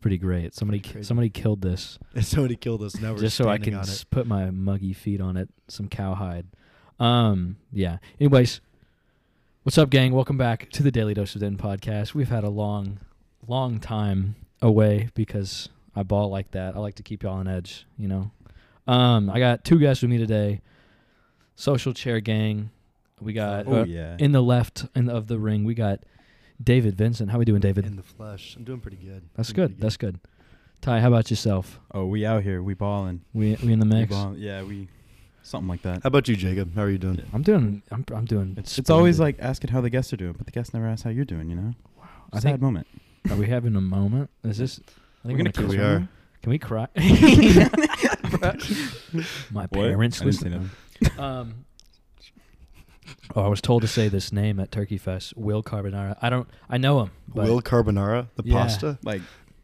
pretty great. Somebody killed this Somebody killed us. Now we're just so I standing can on it. put my muggy feet on it. Some cowhide. Yeah. Anyways, what's up, gang? Welcome back to the Daily Dose of Den podcast. We've had a long time away because I ball like that. I like to keep y'all on edge, you know. I got two guests with me today. Social chair gang. We got in the left of the ring. We got David Vincent. How we doing, David? In the flesh. I'm doing pretty good. That's good. That's good. Ty, how about yourself? Oh, we out here. We balling. We in the mix. We something like that. How about you, Jacob? How are you doing? I'm doing. It's always like asking how the guests are doing, but the guests never ask how you're doing. You know. Wow. Sad moment. Are we having a moment? Is this? I think we're gonna we are. Can we cry? My parents listen. I was told to say this name at Turkey Fest. Will Carbonara. I know him. Will Carbonara, the pasta. Like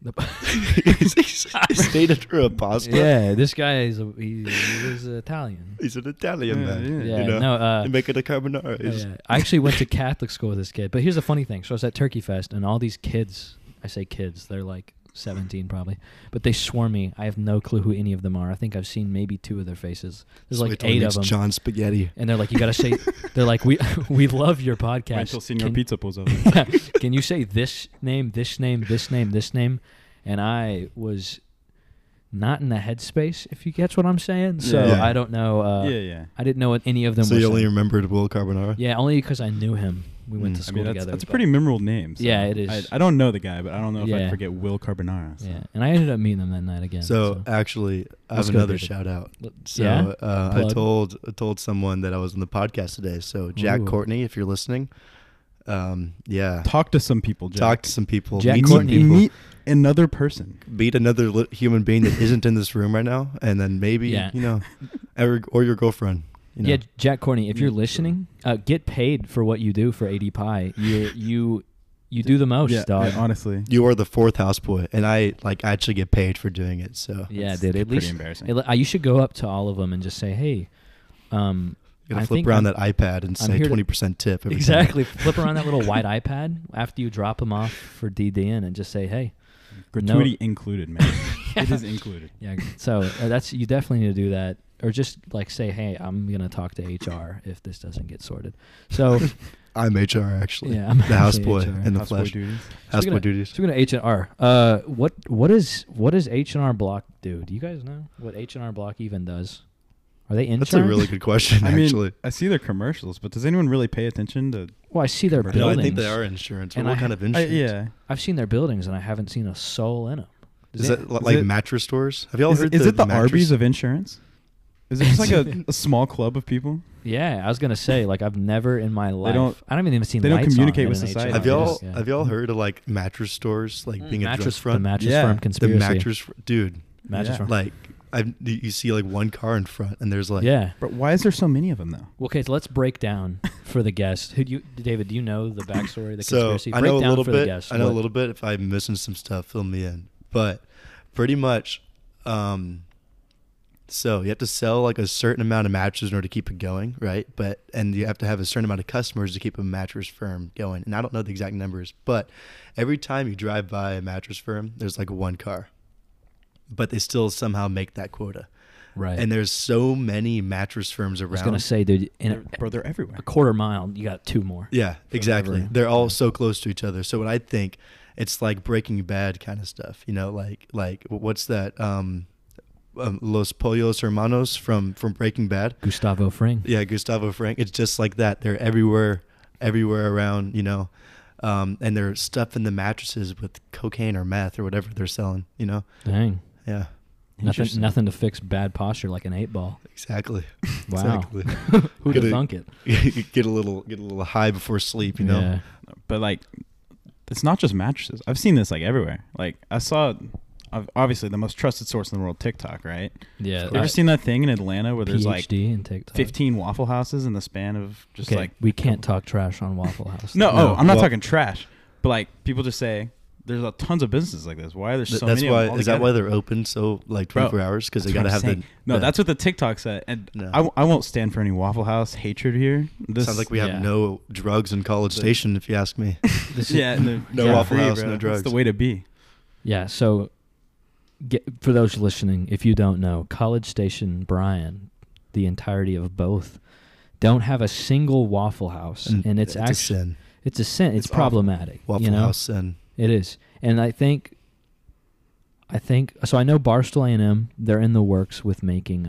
he's stated for a pasta. Yeah, this guy is he was Italian. He's an Italian man. Yeah, you know? no. They make it a carbonara. Yeah. I actually went to Catholic school with this kid. But here's the funny thing. So I was at Turkey Fest, and all these kids. I say kids. They're like 17 probably, but they swarm me. I have no clue who any of them are. I think I've seen maybe two of their faces. There's like 8 of them. John Spaghetti. And they're like, you gotta say. They're like, we love your podcast. Wait until Senior Pizza pulls up. Can you say this name, this name, this name, this name? And I was not in the headspace, if you get what I'm saying. So Yeah. I don't know. Yeah. I didn't know what any of them So were you only saying. remembered Will Carbonara? Yeah, only because I knew him. We went to school together. That's a pretty memorable name. So Yeah, it is. I don't know the guy, but I don't know if Yeah. I'd forget Will Carbonara. So. Yeah, and I ended up meeting them that night again. So actually, I have Let's go, another David. shout out. So Yeah? I told someone that I was on the podcast today. So Jack Ooh. Courtney, if you're listening, yeah, Talk to some people, Jack. talk to some people. Jack meet some Courtney. people. Meet another person. Meet another human being that isn't in this room right now, and then maybe Yeah. or your girlfriend. You know? Yeah, Jack Courtney, if you're Yeah. listening, get paid for what you do for AD Pie. You do the most, dog. Yeah, honestly. You are the fourth houseboy, and I actually get paid for doing it. So Yeah, It's dude. At pretty least embarrassing. you should go up to all of them and just say, "Hey, you gotta I flip think around I'm- that iPad and I'm say here to- 20% tip. Every exactly." Flip around that little white iPad after you drop them off for DDN and just say, "Hey." Gratuity included, man. It is included. Yeah. So that's you definitely need to do that, or just like say, "Hey, I'm gonna talk to HR if this doesn't get sorted." So Time. I'm HR actually. yeah, I'm the actually houseboy HR. in the Houseboy flesh. duties. Houseboy duties. So we're gonna H&R. What does H&R Block do? Do you guys know what H&R Block even does? Are they insurance? That's a really good question, I mean, actually. I see their commercials, but does anyone really pay attention to? Well, I see their No, I buildings. No, I think they are insurance. And What I- kind of insurance? Yeah. I've seen their buildings, and I haven't seen a soul in them. Is that like it- mattress stores? Have y'all heard Is it the mattress? Arby's of insurance? Is it just like a small club of people? Yeah, I was gonna say, like, I've never in my life. don't- I haven't even seen. they don't lights communicate on with in an society. H&R. Have y'all Yeah. have y'all heard of like mattress stores like being a drug mattress the front? mattress Yeah. firm The conspiracy? The mattress, dude. mattress Yeah. firm. Like you see like one car in front, and there's like Yeah. But why is there so many of them though? Okay, so let's break down for the guests. David? Do you know the backstory, the So conspiracy? I Break know a down little for the bit. guests. I know a What- little bit. If I'm missing some stuff, fill me in. But pretty much, so you have to sell like a certain amount of mattresses in order to keep it going, right? And you have to have a certain amount of customers to keep a mattress firm going. And I don't know the exact numbers, but every time you drive by a mattress firm, there's like one car, but they still somehow make that quota. Right. And there's so many mattress firms around. I was gonna say, dude, in Bro, they're everywhere. a quarter mile, you got two more. Yeah, exactly. every- They're all so close to each other. So what I think, it's like Breaking Bad kind of stuff. You know, like what's that? Los Pollos Hermanos from Breaking Bad. Gustavo Fring. Yeah, Gustavo Fring. It's just like that. They're everywhere around. You know, and they're stuffing the mattresses with cocaine or meth or whatever they're selling. You know. Dang. Yeah. Interesting. Nothing to fix bad posture like an 8-ball. Exactly. Wow. Exactly. Who'd have thunk it? Get a little high before sleep. You know. Yeah. But like, it's not just mattresses. I've seen this like everywhere. Like I saw, obviously the most trusted source in the world, TikTok, right? Yeah. You ever seen that thing in Atlanta where there's like PhD and TikTok. 15 Waffle Houses in the span of just Okay, like we can't talk trash on Waffle House. No, No, I'm not well- talking trash, but like people just say there's tons of businesses like this. Why are there so That's many? why. of them Is that altogether? why they're open so like 24 hours? Because they That's got to what have I'm the. saying. No, that's what the TikTok said, and No. I won't stand for any Waffle House hatred here. This Sounds like we have yeah. no drugs in College The- Station, if you ask me. This is- yeah, No yeah, Waffle free, House, bro. no drugs. That's the way to be. Yeah, so for those listening, if you don't know, College Station, Bryan, the entirety of both, don't have a single Waffle House, and it's a actually sin. it's a sin. It's It's awful. problematic. Waffle you know? House sin. It is, and I think so. I know Barstool A&M. They're in the works with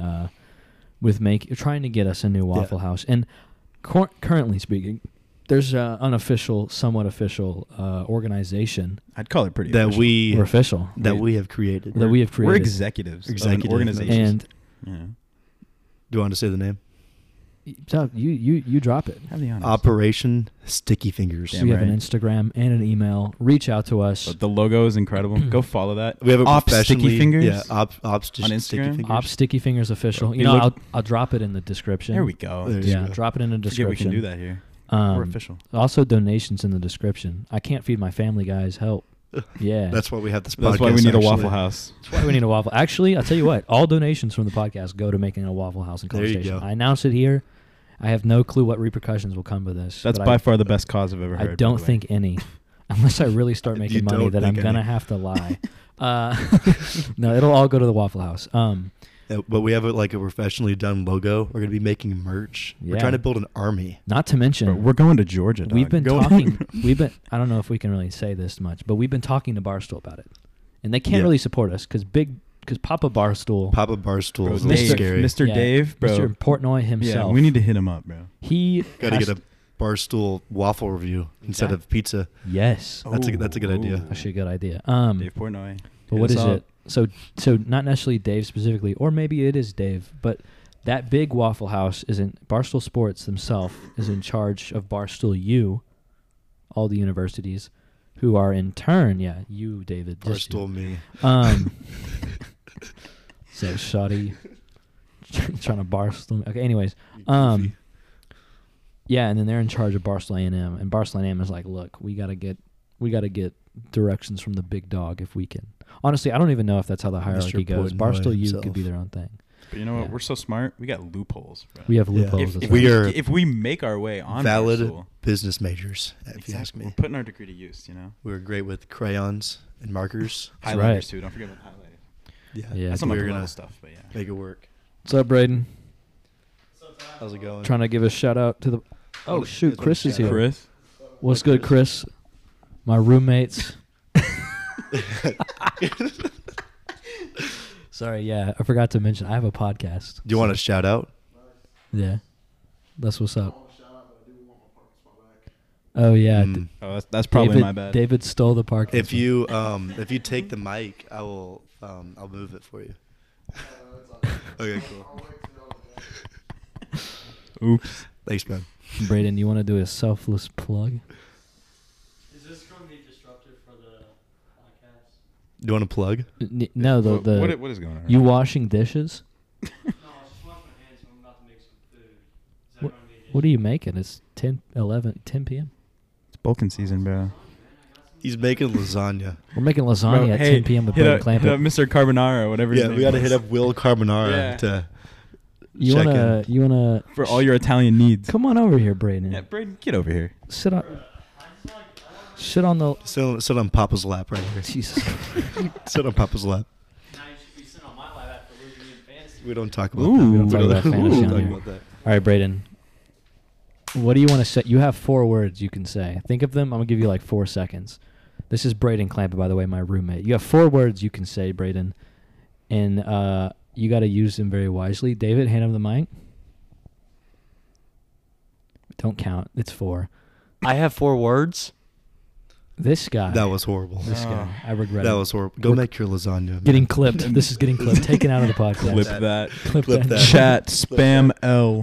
trying to get us a new Waffle House, and currently speaking, there's an unofficial, somewhat official organization I'd call it pretty That official. we or official we have created. that we have created. We're executives of an Executive. organization. And Yeah. Do you want to say the name? so you drop it. Have the honors. Operation Sticky Fingers. Damn We have an right. Instagram and an email. Reach out to us. But the logo is incredible. Go follow that. We have a Op professionally Sticky Fingers. Yeah, Ops On Sticky Instagram? Fingers. Op Sticky Fingers official. Bro, You it know, look- I'll drop it in the description. There we go. There you Yeah, go. drop it in the Forget description. we can do that here. We're official. Also, donations in the description. I can't feed my family, guys. Help. Yeah. That's why we have this podcast. That's why we need a actually. Waffle House. That's why we need a Waffle. Actually, I'll tell you what. All donations from the podcast go to making a Waffle House in There College you Station. go. I announce it here. I have no clue what repercussions will come with this. That's but by far the best cause I've ever heard. I by don't the way. think any. Unless I really start You making money, don't then I'm think going to any. have to lie. No, it'll all go to the Waffle House. Yeah, but we have a professionally done logo. We're going to be making merch. Yeah. We're trying to build an army. Not to mention, Bro, we're going to Georgia. we've dog. been Go- talking. I don't know if we can really say this much, but we've been talking to Barstool about it, and they can't Yeah. really support us because Papa Barstool, Papa Barstool Bro, is a little Mr. scary. Mr. Yeah, Dave, bro. Mr. Portnoy Yeah, himself. we need to hit him up, bro. He Got to has get a Barstool waffle review instead Yeah. of pizza. yes, That's a good idea. Ooh. actually a good idea. Dave Portnoy. But Hit what us is up. it? So not necessarily Dave specifically, or maybe it is Dave, but that big Waffle House is in Barstool Sports themselves is in charge of Barstool U, all the universities, who are in turn, you, David, just you. Barstool me. So shoddy, trying to Barstool. Okay, anyways, Goofy. yeah, and then they're in charge of Barstool A&M, and Barstool A&M is like, look, we gotta get directions from the big dog if we can. Honestly, I don't even know if that's how the hierarchy goes. Portnoy Barstool U himself. could be their own thing. But you know what? Yeah. We're so smart. We got loopholes, bro. We have Yeah. loopholes. if, as if well. we are if we make our way on valid Barstool, business majors, if you ask exactly, we're me. putting our degree to use. You know, We're great with crayons and markers. That's highlighters right. too. Don't forget about highlighters. Yeah, That's some of we're the gonna little stuff, but yeah. make it work. What's up, Braden? How's it going? Trying to give a shout out to the. Oh Wanna- shoot, wanna Chris is shout out? here. Chris, What's good, Chris? My roommates. Sorry, yeah, I forgot to mention I have a podcast. Do you want to shout out? Yeah, that's what's up. Oh yeah, Mm. oh, that's probably David, my bad. David stole the park. If you take the mic, I'll move it for you. Okay, cool. Oops. Thanks, man. Braden, you want to do a selfless plug? Is this going to be disruptive for the podcast? Do you want to plug? No, the What is going on? you washing dishes. No, I was just washing my hands. I'm about to make some food. Is that What- going to be an What are issue? you making? It's 10 p.m. It's Bulking season, bro. He's making lasagna. We're making lasagna Bro, at hey, 10 p.m. with hit Braden up Clampett. Mr. Carbonara, whatever. Yeah, his we name got to was. hit up Will Carbonara Yeah. to You check wanna in. you wanna for all your Italian needs. come on over here, Braden. Yeah, Braden, get over here. Sit on sit on the sit on Papa's lap right here. Jesus. Sit on Papa's lap. Now you should be sitting on my lap after losing in fantasy. We don't talk about Ooh. that. We don't talk about fantasy we on don't here. talk about that. All right, Braden. What do you want to say? You have 4 words you can say. Think of them. I'm gonna give you like 4 seconds. This is Braden Clampett, by the way, my roommate. You have 4 words you can say, Braden, and you got to use them very wisely. David, hand him the mic. Don't count. It's 4. I have 4 words. This guy. That was horrible. this guy. I regret That it. was horrible. Go We're make your lasagna. man. Getting clipped. This is getting clipped. Taken out of the podcast. Clip that. that. Clip Clip that. that. Chat spam L.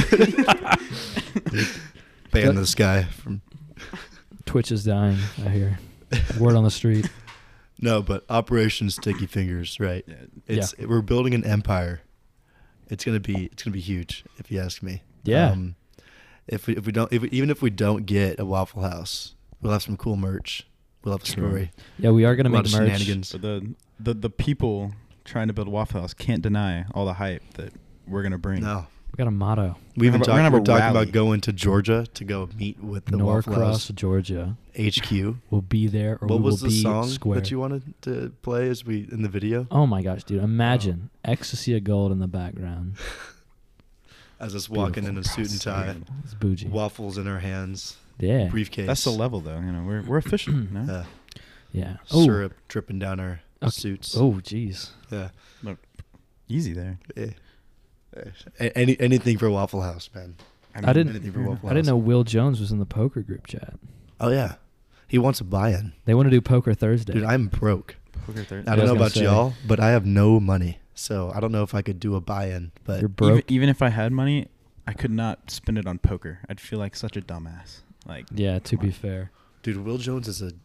Ban this guy from. Twitch is dying. I hear. Word on the street. No, but Operation Sticky Fingers, right? We're building an empire. It's gonna be huge, if you ask me. Yeah. Even if we don't get a Waffle House, we'll have some cool merch. We'll have a True. story. Yeah, we are gonna A lot make of merch. shenanigans. So the people trying to build Waffle House can't deny all the hype that we're gonna bring. No, We got a motto. We even We're gonna have we're a talking rally. about going to Georgia to go meet with the Waffle Norcross, House Georgia. HQ. We'll be there, or What we will was the be song square. that you wanted to play as we in the video? Oh my gosh, dude! Imagine Ecstasy of Gold in the background. As us walking in a suit and tie, It's bougie. waffles in our hands, Yeah, briefcase. That's the level, though. You know, we're official. No? yeah. Oh, syrup dripping down our Okay. suits. oh, jeez. Yeah. Easy there. Anything for Waffle House, man. I didn't. Anything for Waffle I didn't House. know Will Jones was in the poker group chat. Oh yeah, he wants a buy-in, They want to do Poker Thursday. dude. I'm broke. Poker third. I I don't was know gonna about say. y'all, but I have no money, so I don't know if I could do a buy-in. But You're broke. Even if I had money, I could not spend it on poker. I'd feel like such a dumbass. Like, Yeah, to be fair. dude, Will Jones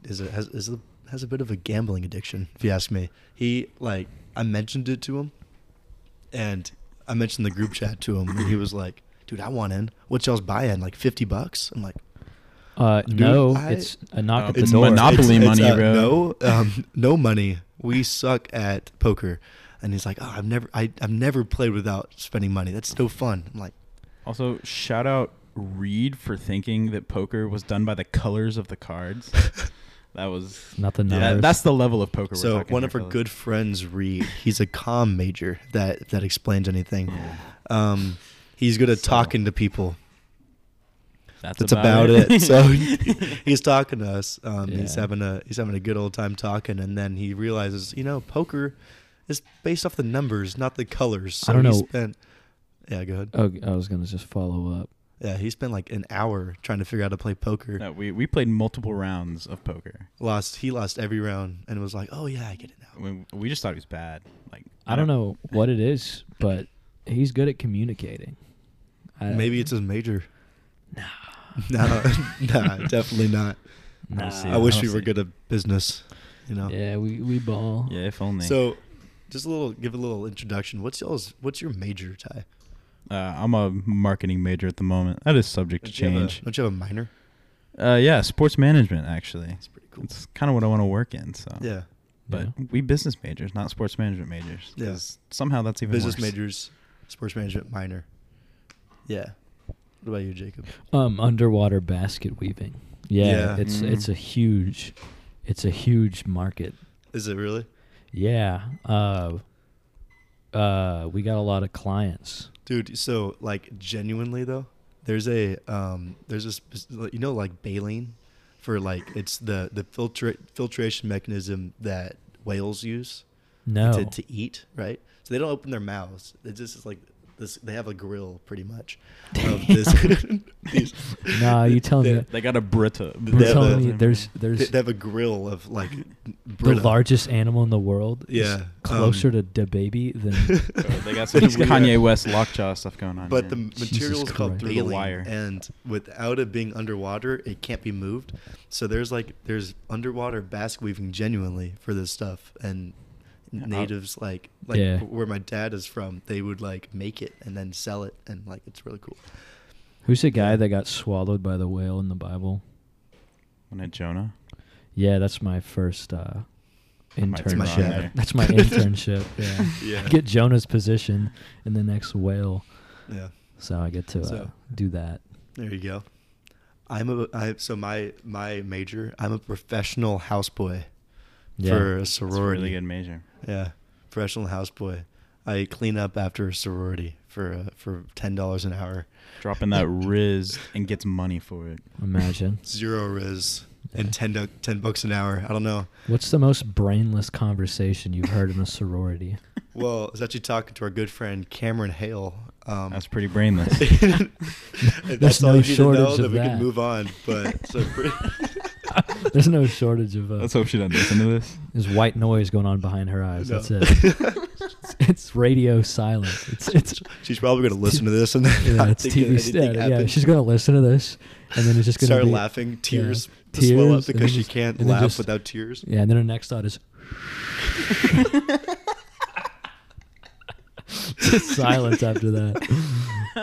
has a bit of a gambling addiction, if you ask me. He like I mentioned it to him, and I mentioned the group chat to him, and he was like, "Dude, I want in. What's y'all's buy-in? Like $50?" I'm like, No, I- it's a knock at the It's door. Monopoly money, bro. No, no money. We suck at poker. And he's like, "Oh, I've never played without spending money. That's no fun." I'm like, Also, shout out Reed for thinking that poker was done by the colors of the cards. That was Not the Yeah, numbers. that's the level of poker. so we're talking one here, of our fellas. good friends, Reed, he's a comm major that explains anything. He's good at So- talking to people. That's That's about it. So it. he's talking to us. He's Yeah. having a good old time talking, and then he realizes, poker is based off the numbers, not the colors. So I don't he know. spent. Yeah, go ahead. Oh, I was gonna just follow up. Yeah, he spent like an hour trying to figure out how to play poker. No, we played multiple rounds of poker. He lost every round, and was like, "Oh yeah, I get it now." We just thought he was bad. Like, I don't know what it is, but he's good at communicating. Maybe it's his major. No, nah, definitely not. Nah. see I it. wish I we don't were see good at business. Yeah, we ball. Yeah, if only. So, just give a little introduction. What's your major, Ty? I'm a marketing major at the moment. That is subject to change. Don't you have a minor? Yeah, sports management actually. That's pretty cool. It's kind of what I want to work in. So, Yeah, but Yeah. we business majors, not sports management majors. Yeah. 'Cause somehow that's even business worse. majors, sports management minor. Yeah. What about you, Jacob? Underwater basket weaving. Yeah, Yeah. it's Mhm. it's a huge market. Is it really, Yeah. We got a lot of clients. dude? So, like, genuinely though, there's a like baleen, for like it's the filtration mechanism that whales use. No. to eat, right? So they don't open their mouths. It just is like this. They have a grill, pretty much. Of this. these, Nah, you telling they, me They got a Brita. you're they have telling a- me there's they have a grill of like the Brita. largest animal in the world is Yeah, closer to the baby than They got some Kanye West lockjaw stuff going on. But here. the material is called Christ. Through the baleen, wire. and without it being underwater, it can't be moved. So there's underwater basket weaving genuinely for this stuff, and natives like Yeah. where my dad is from, they would like make it and then sell it, and like it's really cool. who's the guy that got swallowed by the whale in the Bible? When at Jonah. Yeah, that's my first Might be internship. wrong there. That's my internship. Yeah. Yeah, Get Jonah's position in the next whale, yeah. so I get to So- do that. There you go. So my major, I'm a professional houseboy Yeah. for a That's a sorority. really good major. Yeah, professional houseboy. I clean up after a sorority for $10 an hour. Dropping that Riz and gets money for it. Imagine. Zero riz and Yeah. $10 an hour. I don't know. What's the most brainless conversation you've heard in a sorority? Well, I was actually talking to our good friend Cameron Hale. That's pretty brainless. That's all no you need to know. shortage Then of we that. can move on. But so There's no shortage of Let's hope she doesn't listen to this. there's white noise going on behind her eyes. No. That's it. It's radio silence. It's she's probably going to listen to this and then yeah, not it's think TV anything static. Yeah, happened. she's gonna listen to this, and then it's just gonna Start be, laughing, tears yeah, swell tears, up and because then she just- can't and then laugh just- without tears. Yeah, and then her next thought is just silence after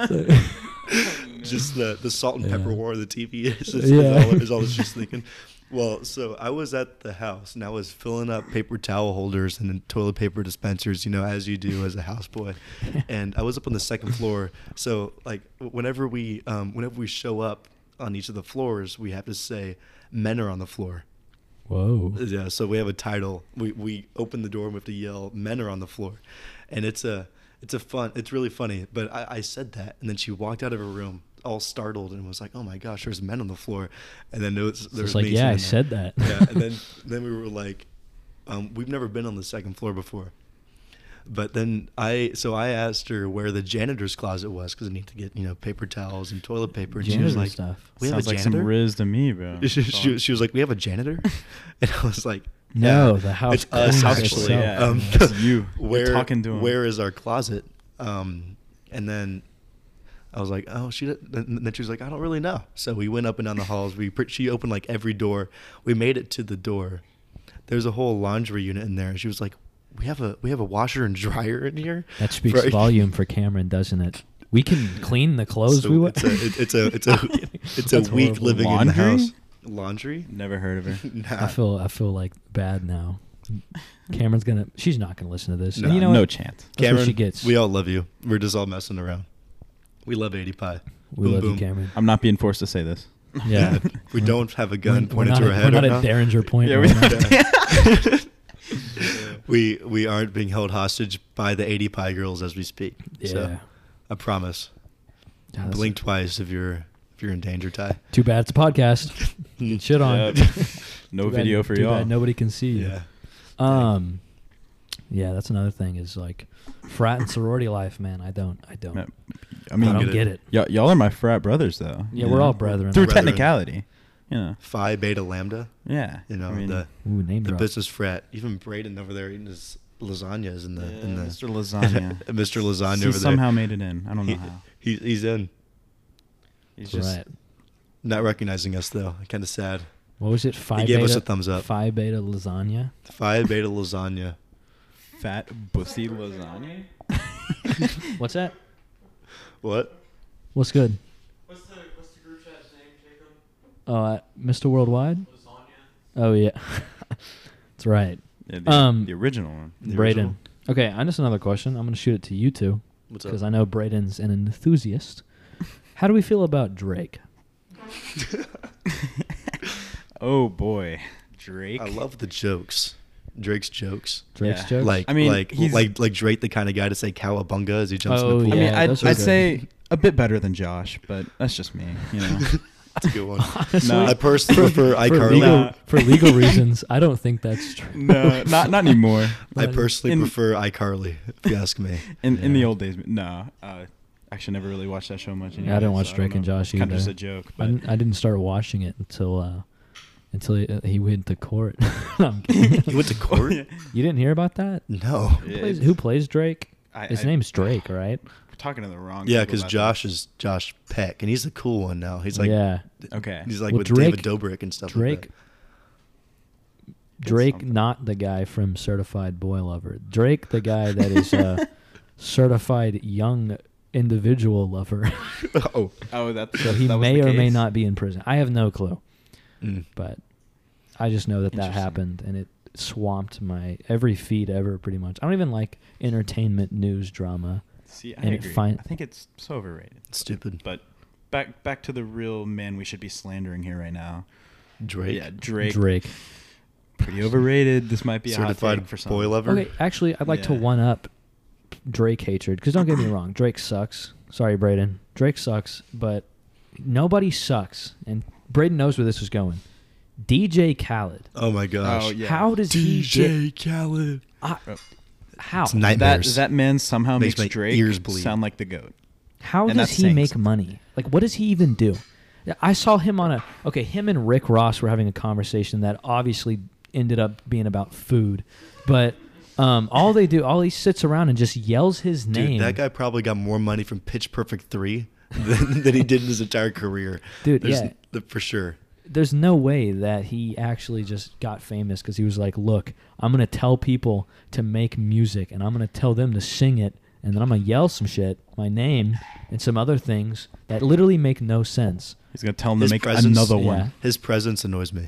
that. Just the salt and Yeah. pepper war of the TV is Yeah. all she's thinking. Well, so I was at the house and I was filling up paper towel holders and then toilet paper dispensers, as you do as a houseboy. And I was up on the second floor. So like whenever we show up on each of the floors, we have to say men are on the floor. Whoa. Yeah, so we have a title. We open the door and we have to yell men are on the floor. And it's really funny. But I said that and then she walked out of her room all startled and was like, "Oh my gosh, there's men on the floor," and then there's like, me yeah, I sitting said there. that. Yeah, and then we were like, we've never been on the second floor before, but then I asked her where the janitor's closet was because I need to get paper towels and toilet paper, and she was Janitor like, stuff. "We have a Sounds like janitor." some Riz to me, bro. She was like, "We have a janitor," and I was like, No, "Yeah, the house it's us cleans actually." itself. Yeah, it's you. You're Where talking to him. where is our closet? And then I was like, "Oh, then she was like, I don't really know." So we went up and down the halls. She opened like every door. We made it to the door. There's a whole laundry unit in there. And she was like, "We have a washer and dryer in here." That speaks Right. volume for Cameron, doesn't it? We can clean the clothes So we wear. it's a That's week horrible. living in the Laundry? house. Laundry? Never heard of her. Nah. I feel like bad now. Cameron's she's not gonna listen to this. No. And you know No what? chance. That's Cameron, what she gets. we all love you. We're just all messing around. We love 80 Pie. We Boom, love boom. you, Cameron. I'm not being forced to say this. Yeah. We don't have a gun We're pointed not to our at- head. We're not right at now. Derringer Point. Yeah, right now. we aren't being held hostage by the 80 Pie girls as we speak. Yeah. So I promise. Yeah, that's- Blink twice if you're in danger, Ty. Too bad it's a podcast. Get shit on. Yep. No Too bad- video for too y'all. bad nobody can see you. Yeah. Yeah, that's another thing is like frat and sorority life, man. I don't. I I mean, don't get get it. it. y'all are my frat brothers, though. Yeah, you we're know? all brethren. Through Brethren. technicality. Phi Beta Lambda. Yeah. I I mean, the Ooh, name drop. business frat. Even Braden over there eating his lasagnas in the Mr. Lasagna. Mr. Lasagna He over there. somehow made it in. I don't know how. He's in. He's That's just right. Not recognizing us though. Kind of sad. What was it? Phi gave beta, us a thumbs up. Phi beta lasagna. Phi Beta Lasagna. fat bussy lasagna. What's that? What? What's good? What's the group chat's name, Jacob? Oh, Mr. Worldwide. Lasagna. Oh yeah, that's right. Yeah, the original one. The Braden. original? Okay, I just another question. I'm gonna shoot it to you two What's up? because I know Braden's an enthusiast. How do we feel about Drake? Oh boy, Drake. I love the jokes. Drake's jokes. Drake's Yeah. jokes. Like I mean, like he's- like Drake, the kind of guy to say "cowabunga" as he jumps Oh, in the I pool. mean, Yeah, those are I'd good. say a bit better than Josh, but that's just me. You know. That's a good one. Honestly, No. I personally prefer for iCarly. legal, Nah. for legal reasons, I don't think that's true. No, not anymore. I personally In- prefer iCarly, if you ask me. In the Yeah. old days, no. Actually, never really watched that show much. Yeah, I didn't watch so Drake don't and know. Josh Kind of either. just a joke. I But didn't start watching it until he went to court. No, I'm kidding. He went to court? Yeah. You didn't hear about that? No. Who plays Drake? I- His I- name's Drake, right? We're talking to the wrong. Yeah, people because about Josh is Josh Peck, and he's the cool one now. He's like, yeah, this. Okay. he's like Well, with Drake- David Dobrik and stuff. Drake. Like Drake, something. not the guy from Certified Boy Lover. Drake, the guy that is a certified young individual lover. that. Oh. Oh, that's So he that was may the or may case? not be in prison. I have no clue, Mm. but I just know that Interesting. happened, and it swamped my every feed ever, pretty much. I don't even like entertainment news drama. See, I And it agree. fin- I think it's so overrated. Stupid. But back to the real man we should be slandering here right now. Drake. Yeah, Drake. Drake. Pretty overrated. This might be a hot Certified take for some. boy lover. Okay, actually, I'd like to Yeah. one up Drake hatred because don't get me wrong, Drake sucks. Sorry, Braden. Drake sucks, but nobody sucks, and Braden knows where this is going. DJ Khaled. Oh my gosh. Oh, yeah. How does he DJ Khaled. get? Oh. How? It's nightmares. That man somehow Makes makes my Drake ears bleed. sound like the goat. How And does that's he saying make something. money? Like, what does he even do? I saw him on him and Rick Ross were having a conversation that obviously ended up being about food, but all he sits around and just yells his name. Dude, that guy probably got more money from Pitch Perfect 3 than he did in his entire career. Dude, There's yeah. For sure. There's no way that he actually just got famous because he was like, look, I'm going to tell people to make music and I'm going to tell them to sing it and then I'm going to yell some shit, my name, and some other things that literally make no sense. He's gonna tell him His to make presence- another Yeah. one. His presence annoys me.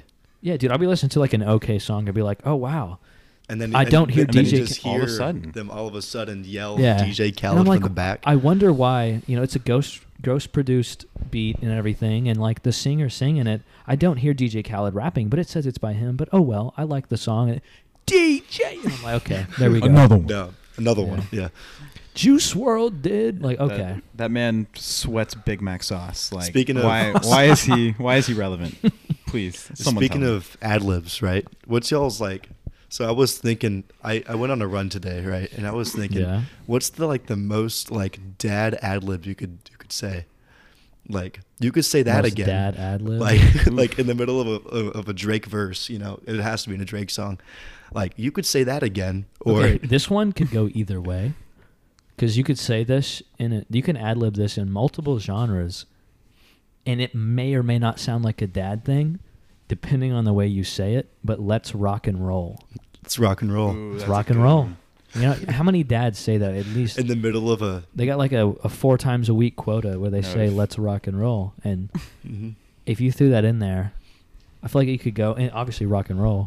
Yeah, dude, I'll be listening to like an okay song. I'll be like, oh wow. And then I don't hear and then you DJ just all of a hear sudden. them all of a sudden yell Yeah. DJ And Khaled I'm like, from the back. I wonder why. It's a ghost produced beat and everything, and like the singer singing it. I don't hear DJ Khaled rapping, but it says it's by him. But oh well, I like the song. And DJ. And I'm like, okay, there we go. Another one. No, another Yeah. one. Yeah. Juice World did like okay. That man sweats Big Mac sauce. Like, Speaking of- why is he relevant? Please, someone Speaking tell me. of ad libs, right? What's y'all's like? So I was thinking, I went on a run today, right? And I was thinking, Yeah. what's the most like dad ad lib you could say? Like you could say that Most again, dad ad lib. like in the middle of a Drake verse, it has to be in a Drake song. Like you could say that again, or Okay, this one could go either way, because you could say this you can ad lib this in multiple genres, and it may or may not sound like a dad thing, depending on the way you say it. But let's rock and roll. it's rock and roll Ooh, Let's that's a rock and good roll. one. How many dads say that at least? in the middle of a. They got like a 4 times a week quota where they No, say if- let's rock and roll, and Mhm. if you threw that in there, I feel like you could go and obviously rock and roll,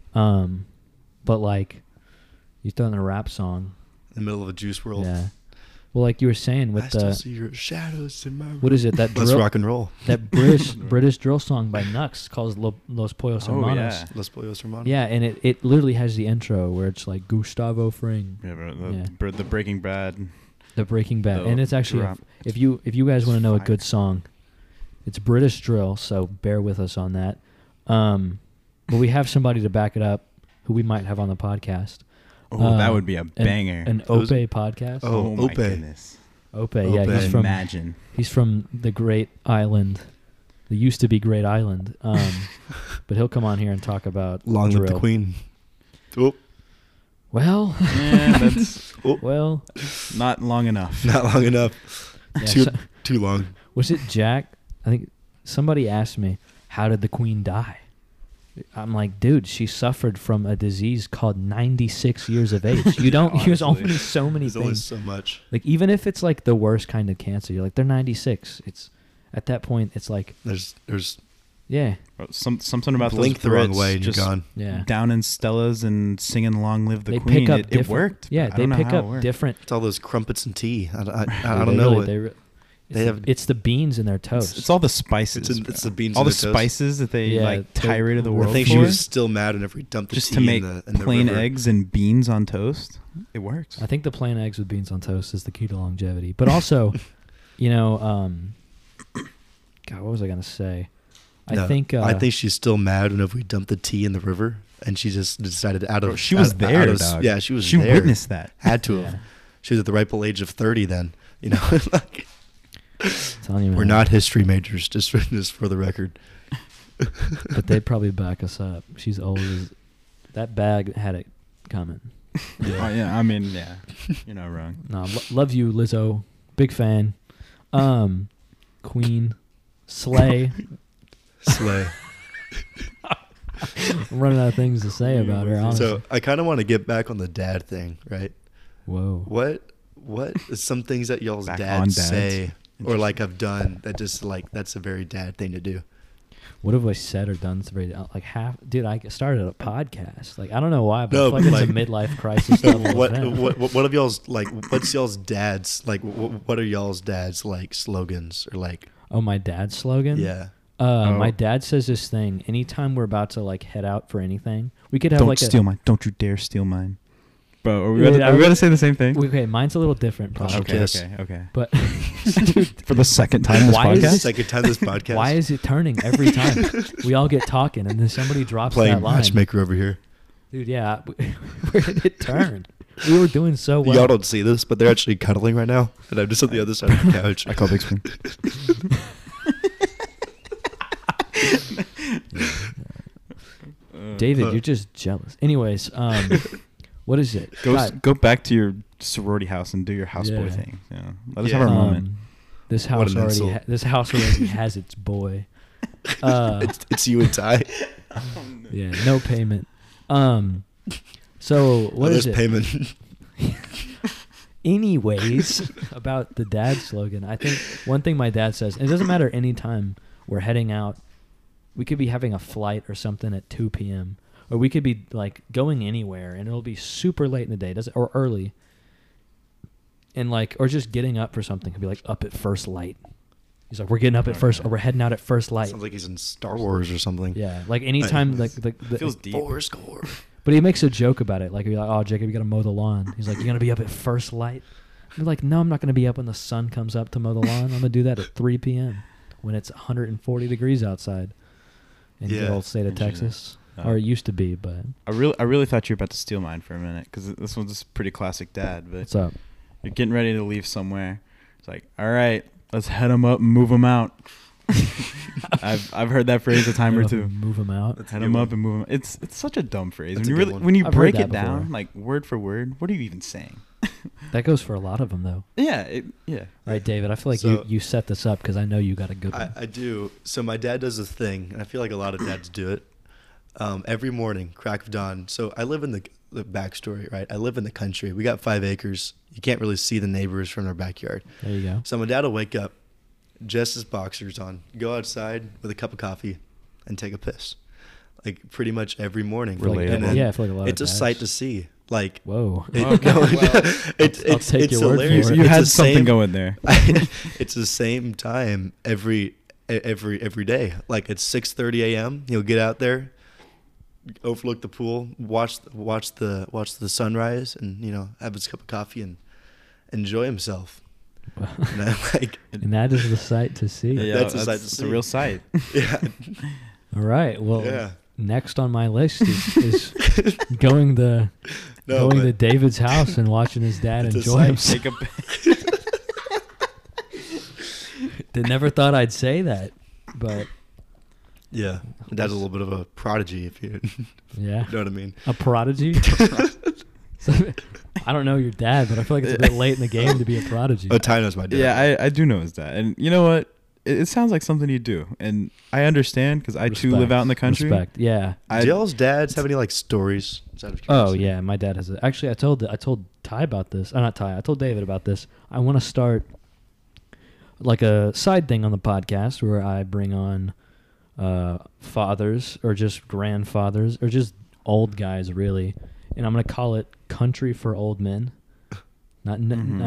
but like you throw in a rap song. in the middle of a Juice World. Yeah. Well, like you were saying I with still the see your shadows in my room. what is it that Let's drill, rock and roll. that British drill song by Nux called Los Pollos Oh, Hermanos. yeah. Los Pollos Hermanos. Yeah, and it literally has the intro where it's like Gustavo Fring, Yeah, but Yeah. the Breaking Bad. the Breaking Bad, The and it's actually rap. if you guys want to know a Fire. good song, it's British drill. So bear with us on that. But we have somebody to back it up, who we might have on the podcast. Oh, that would be a banger. An Those- Ope podcast. Oh, my Ope. goodness. Ope, yeah, Ope. Imagine. he's from the great island, the used to be great island. But he'll come on here and talk about Long live the drill. Queen. Oh, Well, Yeah, that's well, not long enough. not long enough. yeah, too so- too long. was it Jack? I think somebody asked me, how did the Queen die? I'm like, dude, she suffered from a disease called 96 years of age. You don't. There's Honestly. only so many There's only things. so much. Like even if it's like the worst kind of cancer, you're like they're 96. It's at that point, it's like There's yeah, Something about blink those the wrong Brits way and you're just gone. yeah. down in Stella's and singing "Long Live the They Queen." pick up It different. worked. Yeah, I they don't know pick how it up worked. different. It's all those crumpets and tea. I They don't know. really- They have- it's the beans in their toast. It's all the spices. It's the beans all in the their toast. spices that they Yeah, like the- tirade of the the I world think for, she was still mad whenever he dumped the just tea to make in the plain river. eggs and beans on toast. It works. I think the plain eggs with beans on toast is the key to longevity. But also, God, what was I gonna say? No, I think she's still mad whenever we dumped the tea in the river, and she just decided out of. Bro, she was out there, of- dog. Yeah, she was. She there. witnessed that. Had to Yeah. have. She was at the rightful age of 30 then. Like, telling you, we're man. not history majors, just for the record. But they'd probably back us up. She's old as that bag had it coming. Oh, yeah. I mean, yeah. You're not wrong. No, love you, Lizzo. Big fan. Queen, Slay. Slay. I'm running out of things to say about her. Honestly. So I kind of want to get back on the dad thing, right? Whoa. What is some things that y'all's Back on dads dads. say or like have done that just like that's a very dad thing to do? What have I said or done that's very like half? Dude, I started a podcast. Like I don't know why, but No, I feel like but it's a midlife crisis level event. what of y'all's like? What's y'all's dad's like? What are y'all's dad's like slogans or like? Oh, my dad's slogan. Yeah, My dad says this thing anytime we're about to like head out for anything. We could have Don't like steal mine. Don't you dare steal mine. Bro, are we Wait, going to say the same thing? Okay, mine's a little different, probably. Okay. Yes. Okay. But For the second time this Why is podcast? this- second time this podcast. why is it turning every time? We all get talking, and then somebody drops playing that line. matchmaker over here? Dude, yeah, where did it turn? We were doing so well. Y'all don't see this, but they're actually cuddling right now, and I'm just on the other side of the couch. I call Big Spoon. David, you're just jealous. Anyways, what is it? God, Go back to your sorority house and do your houseboy Yeah. thing. Yeah. Let us Yeah. have our moment. This What house an already. insult. This house already has its boy. It's you and Ty. Yeah, no payment. So what is There's it? payment. Anyways, about the dad slogan, I think one thing my dad says, and it doesn't matter any time we're heading out we could be having a flight or something at 2 p.m. Or we could be like going anywhere and it'll be super late in the day, or early. And like, or just getting up for something. Could be like up at first light. He's like, we're getting up at first, or we're heading out at first light. Sounds like he's in Star Wars or something. Yeah, like anytime like the Feels deep. Four score. But he makes a joke about it. Like, you're like, oh, Jacob, you got to mow the lawn. He's like, you're going to be up at first light? I'm like, no, I'm not going to be up when the sun comes up to mow the lawn. I'm going to do that at 3 p.m. when it's 140 degrees outside in the old state of Texas. Or it used to be, but... I really thought you were about to steal mine for a minute, because this one's just pretty classic dad. But what's up? You're getting ready to leave somewhere. It's like, all right, let's head them up and move them out. I've heard that phrase a time or two. Move them out. Head them up and move them. It's such a dumb phrase. That's When a you good one. when you I've break heard it that down, before. like word for word, what are you even saying? That goes for a lot of them, though. Yeah. All right, David, I feel like So- you set this up because I know you got a good one. I do. So my dad does a thing, and I feel like a lot of dads do it. Every morning, crack of dawn. So I live in the backstory, right? I live in the country. We got 5 acres. You can't really see the neighbors from their backyard. There you go. So my dad will wake up, just his boxers on, go outside with a cup of coffee, and take a piss. Like pretty much every morning. Relatable. And then Yeah, I feel like a lot it's of a dads. sight to see. Like Whoa. it, Okay, no, well, it's take it's your word for hilarious. it. You It's had the something same- going there. It's the same time every day. Like it's 6:30 a.m. He'll get out there, overlook the pool, watch the sunrise, and have his cup of coffee and enjoy himself. And I like, And that is the sight to see. Yeah, That's a sight to it's see. a real sight. yeah, All right. Well, yeah. next on my list is going to David's house and watching his dad It's a enjoy sight. himself. Take a Never thought I'd say that, but Yeah, that's a little bit of a prodigy, if you yeah, know what I mean. a prodigy. So, I don't know your dad, but I feel like it's a bit late in the game to be a prodigy. Oh, Ty knows my dad. Yeah, I do know his dad, and you know what? It sounds like something you do, and I understand because I too live out in the country. Respect, yeah. Do y'all's dads have any like stories? Out of Oh curiosity? yeah, my dad has it. Actually, I told Ty about this. Not Ty. I told David about this. I want to start like a side thing on the podcast where I bring on fathers or just grandfathers or just old guys, really, and I'm gonna call it Country for Old Men. Not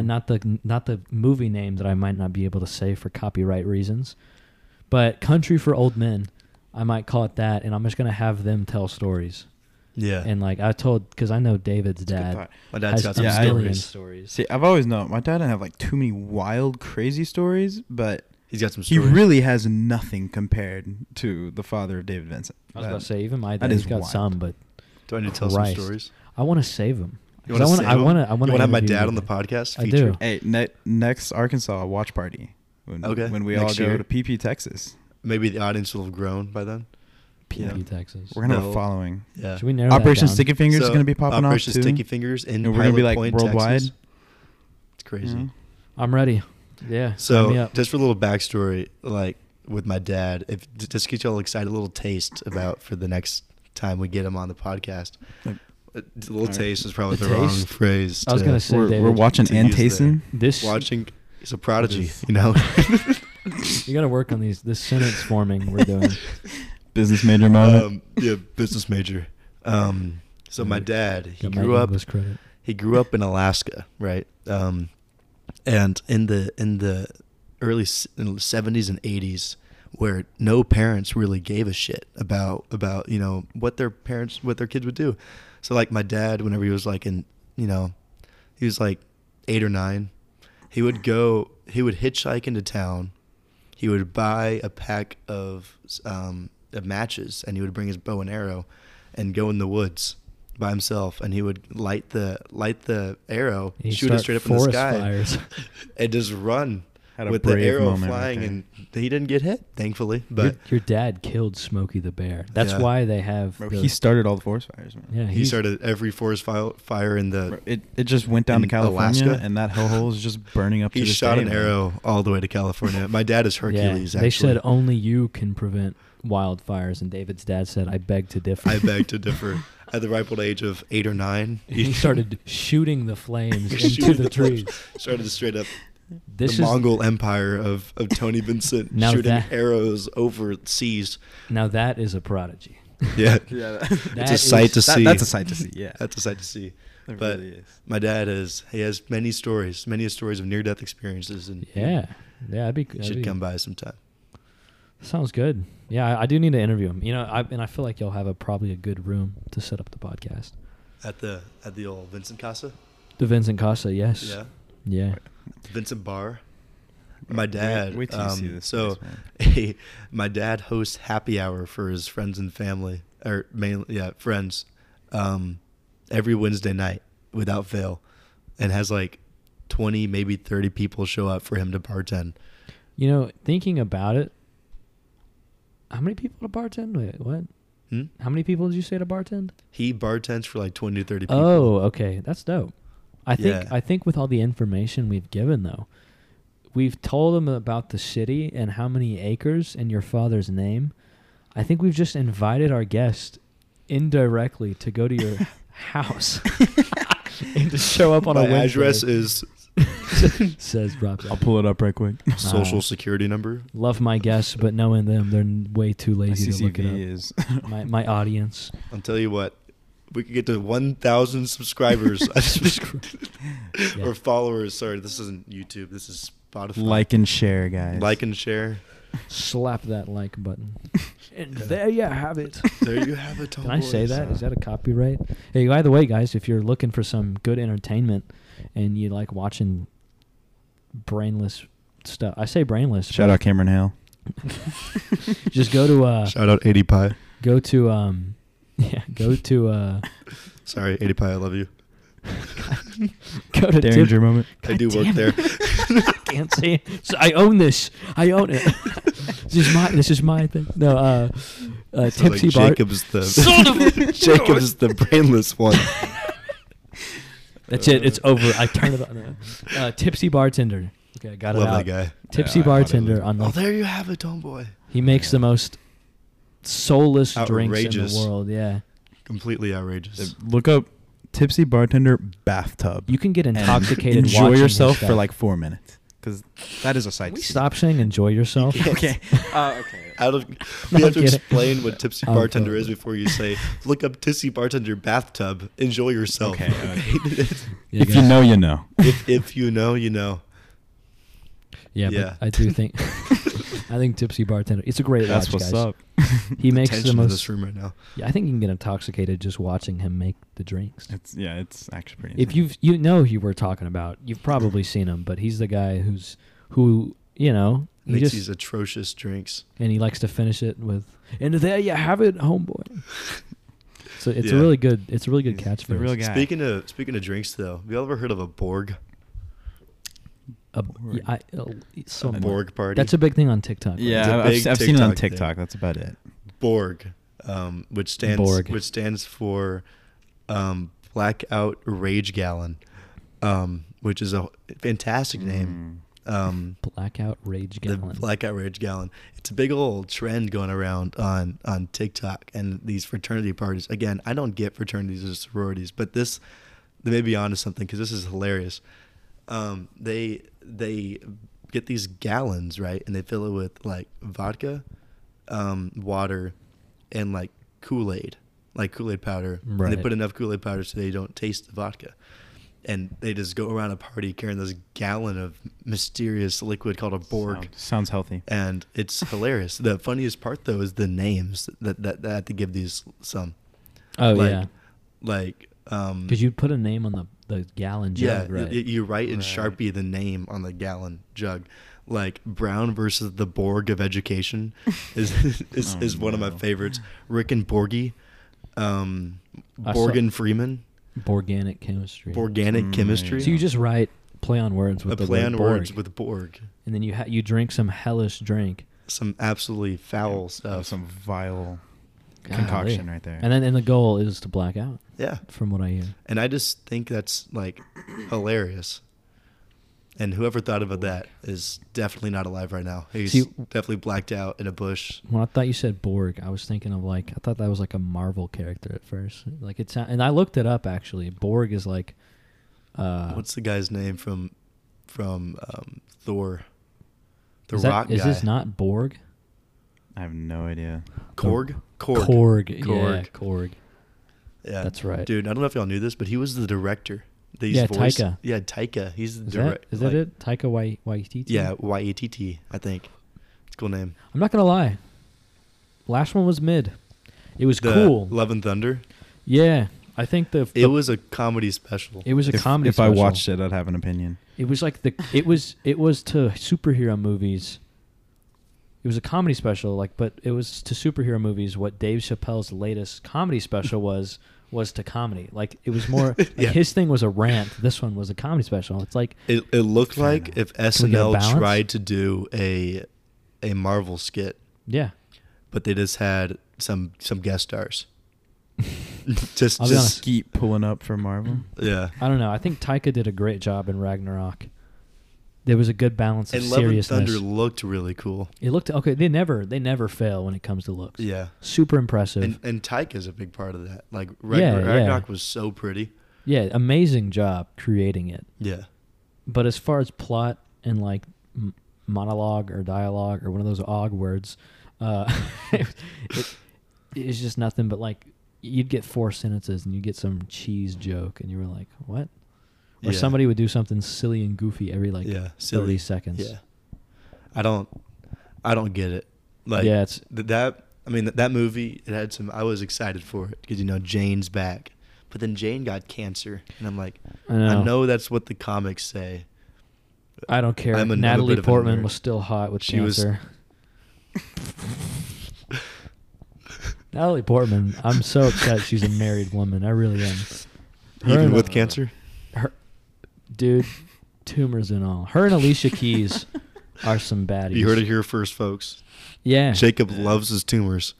the movie name that I might not be able to say for copyright reasons, but Country for Old Men. I might call it that, and I'm just gonna have them tell stories. Yeah. And like I told, because I know David's It's a good dad thought. My dad's got has some a million stories. stories. See, I've always known my dad didn't have like too many wild, crazy stories, but He's got some he stories. really has nothing compared to the father of David Vincent. I was about to say, even my that dad, is he's got wild. some, but Do I need to tell Christ. some stories? I want to save them. You want to save them? I want You want to have my dad on the podcast. podcast? I featured? do. Hey, next Arkansas watch party. When we all Next go year. to PP, Texas. Maybe the audience will have grown by then. PB, Yeah. Texas. We're gonna have No. a following. Yeah. Should we narrow Operation that down? Sticky Fingers is So, gonna be popping Operation off too. Sticky Fingers in And we're gonna be, like, Pilot Point, worldwide? Texas. It's crazy. Mhm. I'm ready. Yeah. sign me So up. just for a little backstory, like with my dad, if just to get y'all excited, a little taste about for the next time we get him on the podcast. Like- A little Alright. taste is probably The the wrong taste? phrase. I was gonna say, We're David, watching to and use there. tasting. this. watching. He's a prodigy, is- you know. You got to work on this sentence forming we're doing. Business major moment. Yeah, business major. So my dad, he Got my grew up. English credit. He grew up in Alaska, right? And in the early 70s and 80s, where no parents really gave a shit about what their kids would do. So like my dad, whenever he was like he was like 8 or 9, he would hitchhike into town. He would buy a pack of matches, and he would bring his bow and arrow and go in the woods by himself, and he would light the arrow, He'd shoot it start straight up in the forest sky, fires. and just run Had a with the brave arrow moment right flying, there. and he didn't get hit, thankfully. But your dad killed Smokey the Bear. That's Yeah. why they have. Bro, the- he started all the forest fires, man. Yeah, he started every forest fire in the. Bro, it just went down to in California, Alaska? and that hellhole is just burning up. He to this shot day, an man. arrow all the way to California. My dad is Hercules. Yeah, they actually. said only you can prevent wildfires, and David's dad said, "I beg to differ." I beg to differ. At the ripe old age of 8 or 9, He started shooting the flames Shooting into the trees. Started to straight up This the is Mongol Empire of Tony Vincent Now shooting that- arrows over seas. now that is a prodigy. Yeah, Yeah, it's a sight to see. That's a sight to see. Yeah, That's a sight to see. it but- really is. My dad has many stories of near-death experiences, and Yeah, that'd be. you that'd should be- come by sometime. Sounds good. Yeah, I do need to interview him. You know, I feel like you'll have probably a good room to set up the podcast. At the old Vincent Casa. The Vincent Casa, yes. Yeah, Yeah. Vincent Bar. My dad. Wait till you see this. So, place, man. my dad hosts happy hour for his friends and family, or mainly, friends, every Wednesday night without fail, and has like 20, maybe 30 people show up for him to bartend. You know, thinking about it, how many people to bartend? Wait, what? Hmm? How many people did you say to bartend? He bartends for like 20 to 30 people. Oh, okay. That's dope. I Yeah. think with all the information we've given though, we've told them about the city and how many acres and your father's name. I think we've just invited our guest indirectly to go to your house and to show up on My a Wednesday. address is Says Rob. I'll pull it up right quick. social security number. Love my guests, but knowing them, they're way too My lazy to look it CCV up. is My audience. I'll tell you what, we could get to 1,000 subscribers Yeah. or followers. Sorry, this isn't YouTube. This is Spotify. like and share, guys. Like and share. Slap that like button. And there you have it. There you have it. Can I say boys. that? Is that a copyright? Hey, by the way, guys, if you're looking for some good entertainment and you like watching brainless stuff, I say brainless. Shout out Cameron Hale. Just go to Shout out 80 Pie. go to Sorry, 80 Pie, I love you. go to Derringer moment. I do work damn there. I can't say it. So I own this. I own it. This is my thing. No, Sounds Tipsy like Bar. Jacob's the Son of a- Jacob's the brainless one. That's it. It's over. I turn it on. Tipsy Bartender. Okay, I got it Love out. that guy. Tipsy Yeah, I thought it Bartender was- on the. Oh, there you have it, homeboy. He makes the most soulless drinks in Outrageous. the world. Yeah, Completely outrageous. Look up Tipsy Bartender bathtub. you can get and intoxicated. Enjoy watching yourself his for stuff. like 4 minutes, because that is a sight. Can we to see. stop saying enjoy yourself? Okay. Okay. Out of, No, we I'm have to kidding. explain what Tipsy I'm Bartender kidding. is before you say, look up Tipsy Bartender bathtub. Enjoy yourself. Okay, Yeah, If you guys. know, you know. if you know, you know. Yeah, Yeah. but I do think I think Tipsy Bartender. It's a great That's watch, what's guys. up. He makes the Tension in this most. room right now. Yeah, I think you can get intoxicated just watching him make the drinks. It's actually pretty. If insane. you know who we're talking about, you've probably seen him, but he's the guy who you know he Makes just these atrocious drinks. and he likes to finish it with and there you have it, homeboy. So it's a Yeah. really good He's catchphrase. the real guy. Speaking of drinks, though, have you ever heard of a Borg? Yeah, so A much. Borg party? That's a big thing on TikTok. right? Yeah, It's a I've, big I've seen it on TikTok thing. TikTok. That's about it. Borg, which stands Borg. for Blackout Rage Gallon, which is a fantastic name. Blackout Rage The Gallon. Blackout Rage Gallon. It's a big old trend going around on TikTok and these fraternity parties. Again, I don't get fraternities or sororities, but they may be onto something because this is hilarious. They get these gallons, right, and they fill it with like vodka, water, and like Kool-Aid powder. And Right. they put enough Kool-Aid powder so they don't taste the vodka. And they just go around a party carrying this gallon of mysterious liquid called a Borg. Sounds healthy. And it's hilarious. The funniest part, though, is the names that I had to give these some. Oh like, yeah, Like, because you put a name on the gallon yeah, jug, right? you write in Right. Sharpie the name on the gallon jug. Like Brown versus the Borg of education is is one of my no. favorites. Rick and Borgie, I Borgen Freeman, Organic chemistry. Organic Chemistry. So you just write play on words with a the play word on Borg, words with Borg. and then you drink some hellish drink. Some absolutely foul Of stuff. some vile Golly. concoction right there. And the goal is to black out, Yeah. from what I hear. And I just think that's like hilarious. And whoever thought about that is definitely not alive right now. He's See- definitely blacked out in a bush. When I thought you said Borg, I was thinking of I thought that was like a Marvel character at first. Like and I looked it up actually. Borg is like, What's the guy's name from from Thor. The Is that- Rock is guy. this not Borg? I have no idea. Korg? Korg. Yeah, Korg. Korg. Yeah, That's right. dude. I don't know if y'all knew this, but he was the director. Yeah, Taika. Yeah, Taika. He's the Is director. that, is that it? Taika Waititi? Yeah, Waititi, I think. It's a cool name. I'm not going to lie. Last one was mid. It was The cool. Love and Thunder. Yeah. I think It was a comedy special. it was a comedy If I special. watched it, I'd have an opinion. It was like it was to superhero movies. It was a comedy special, but it was to superhero movies what Dave Chappelle's latest comedy special was to comedy. Like it was more like Yeah. his thing was a rant. This one was a comedy special. It's like It looked Fair like enough. if Can we get a SNL balance? tried to do a Marvel skit, yeah. but they just had some guest stars. just I'll be honest. Keep pulling up for Marvel. yeah. I don't know. I think Taika did a great job in Ragnarok. There was a good balance of And Love and seriousness. Thunder looked really cool. It looked okay. They never fail when it comes to looks. Yeah. Super impressive. And Taika's a big part of that. Like Yeah, Ragnarok was so pretty. Yeah, amazing job creating it. Yeah. But as far as plot and like monologue or dialogue or one of those og words, it's just nothing but like you'd get 4 sentences and you get some cheese joke and you were like, what? Or Yeah. somebody would do something silly and goofy every like Yeah, 30 silly. seconds. Yeah. I don't get it. Like yeah, it's that movie, it had some I was excited for it because Jane's back. But then Jane got cancer and I'm like, I know that's what the comics say. I don't care. I'm a little Natalie bit of a Portman nerd. was still hot with She was- cancer. Natalie Portman, I'm so upset she's a married woman. I really am. Her Even and- with cancer? Dude, tumors and all. Her and Alicia Keys are some baddies. You heard it here first, folks. Yeah. Jacob loves his tumors.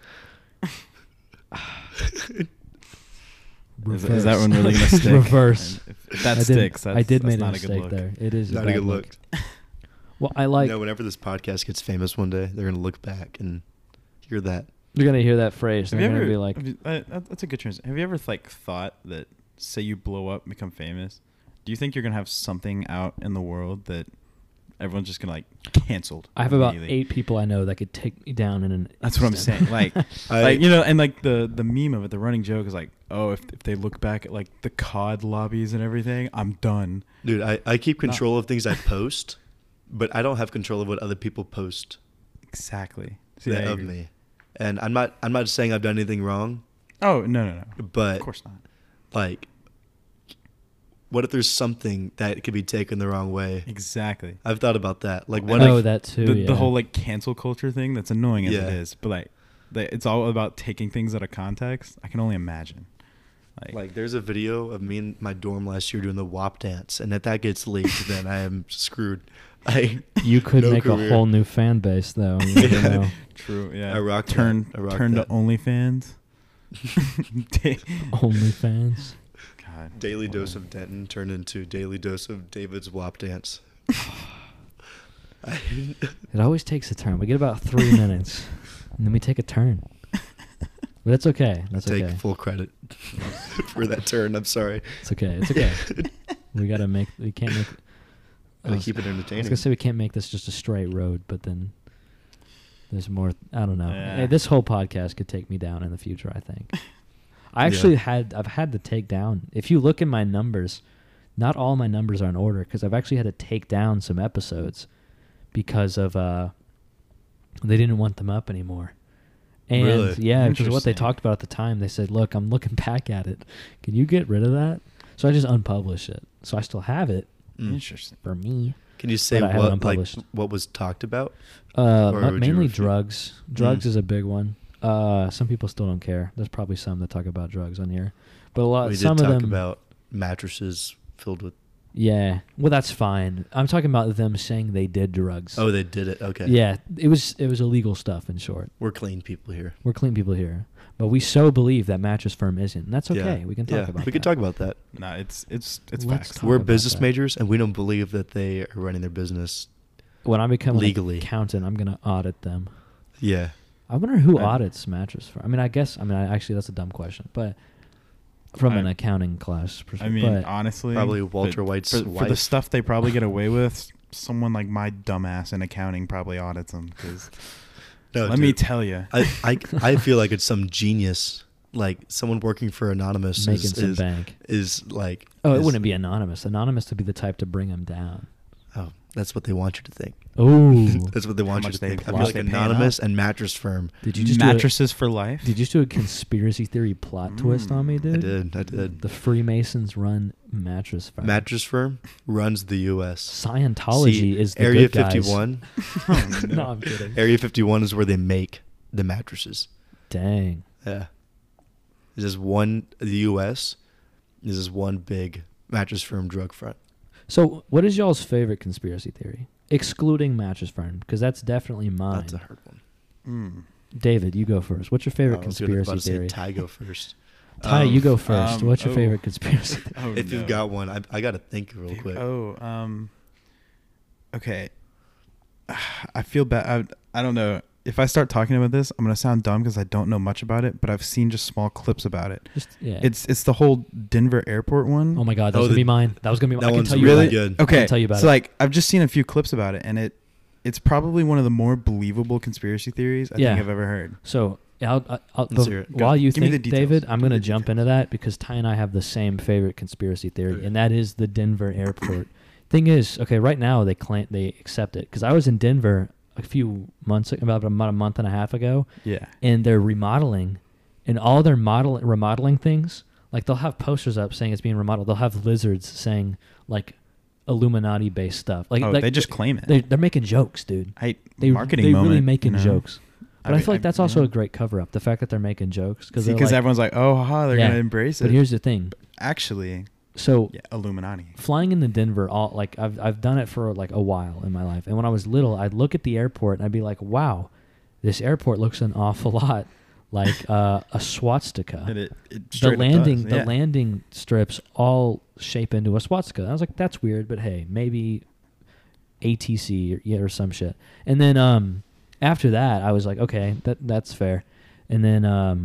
Is that one really gonna stick? Reverse. And if that I did- sticks, that's, I did that's make a not a good mistake look. there. It is Not a bad good look. Well, I like. Whenever this podcast gets famous one day, they're gonna look back and hear that. You're gonna hear that phrase. Have They're you gonna ever? be like, That's a good transition. Have you ever thought that, say you blow up, and become famous? Do you think you're gonna have something out in the world that everyone's just gonna canceled? I have about immediately? 8 people I know that could take me down in an. That's what I'm instant. saying. Like, and like the meme of it, the running joke is like, oh, if they look back at like the COD lobbies and everything, I'm done. Dude, I keep control of things I post, but I don't have control of what other people post Exactly. See, that I of agree. me. And I'm not saying I've done anything wrong, Oh no. but Of course not. like, what if there's something that could be taken the wrong way? Exactly. I've thought about that. Like, And, what like, Oh, if that too. The yeah. whole cancel culture thing, that's annoying as Yeah. it is, but it's all about taking things out of context. I can only imagine. like there's a video of me in my dorm last year doing the WAP dance, and if that gets leaked, then I am screwed. You could no make career. a whole new fan base, though. You never Yeah. know. True. Yeah. I rock turn that. I rock turn that. to OnlyFans. OnlyFans. God. Daily Dose of Denton turned into Daily Dose of David's WAP dance. It always takes a turn. We get about 3 minutes, and then we take a turn. But it's okay. That's Take okay. full credit for that turn. I'm sorry. It's okay. It's okay. We gotta make. We can't make. Gotta was- keep it I was entertaining. gonna say we can't make this just a straight road, but then there's more. I don't know. Yeah. Hey, this whole podcast could take me down in the future, I think. I actually I've had to take down. If you look in my numbers, not all my numbers are in order because I've actually had to take down some episodes because of they didn't want them up anymore. And Really? yeah, because of what they Interesting. talked about at the time, they said, "Look, I'm looking back at it. Can you get rid of that?" So I just unpublished it. So I still have it Mm. Interesting. for me. Can you say But I have it what unpublished. what was talked about? Or would you Mainly refute? drugs. Drugs Mm. is a big one. Some people still don't care. There's probably some that talk about drugs on here, but a lot. We did some of talk them. about mattresses filled with. Yeah. Well, that's fine. I'm talking about them saying they did drugs. Oh, they did it. Okay. Yeah. It was illegal stuff. In short, We're clean people here. we're clean people here, but we so believe that Mattress Firm isn't. And that's Yeah. okay. We can talk Yeah, about. we could that. talk about that. No, it's Let's facts. talk We're about business that. majors, and we don't believe that they are running their business. When I become Legally. an accountant, I'm gonna audit them. Yeah. I wonder who Right. audits Mattress Firm. I mean, actually, that's a dumb question, but from an accounting class I mean, but honestly, Probably Walter White's for the wife. stuff they probably get away with, someone like my dumbass in accounting probably audits them. Because No, let me dude, tell you, I feel like it's some genius, like someone working for Anonymous making some bank. is like. Oh, it is- wouldn't be anonymous. Anonymous would be the type to bring him down. Oh, that's what they want you to think. Oh, That's what they want you much to they- think. I how feel much like they paying Anonymous up? and Mattress Firm. did you just do mattresses for life. did you just do a conspiracy theory plot twist on me, dude? I did. The Freemasons run mattress firm. Mattress Firm runs the U.S. Scientology See, is the Area good guys. 51. No, I'm kidding. Area 51 is where they make the mattresses. Dang. Yeah. This is one. The U.S. This is one big Mattress Firm drug front. So, what is y'all's favorite conspiracy theory, excluding mattress firm? Because that's definitely mine. That's a hard one. David, you go first. What's your favorite I was gonna- about conspiracy to theory? say Ty go first. Ty, you go first. What's your oh. favorite conspiracy theory? Oh, If no. you've got one, I got to think real quick. Okay. I feel bad. I don't know. If I start talking about this, I'm gonna sound dumb because I don't know much about it. But I've seen just small clips about it. Just yeah. It's the whole Denver airport one. oh my god, that Oh, was gonna the- be mine. That was gonna be. that I can one's tell you really about it. good. I Okay, can tell you about so it. like I've just seen a few clips about it, and it's probably one of the more believable conspiracy theories I Yeah. think I've ever heard. So I'll Let's hear it. while you Give me think, the details. David, I'm going to Give me the jump into that because Ty and I have the same favorite conspiracy theory, Okay. and that is the Denver airport. Thing is, okay, right now they accept it because I was in Denver a few months, about a month and a half ago, Yeah. and they're remodeling, and all their remodeling things, like they'll have posters up saying it's being remodeled. They'll have lizards saying like Illuminati based stuff. Like, Oh, like they just claim it. they're making jokes, dude. They marketing they moment. really making you know? jokes. But I feel like that's also yeah. a great cover up. The fact that they're making jokes because because everyone's like, oh, haha, they're Yeah. gonna embrace it. But here's the thing. Actually, So yeah, Illuminati. flying into Denver, I've done it for like a while in my life. And when I was little, I'd look at the airport and I'd be like, wow, this airport looks an awful lot like a swastika. And it The straight up landing does, the yeah. landing strips all shape into a swastika. I was like, that's weird, but hey, maybe ATC or some shit. And then after that, I was like, okay, that's fair. And then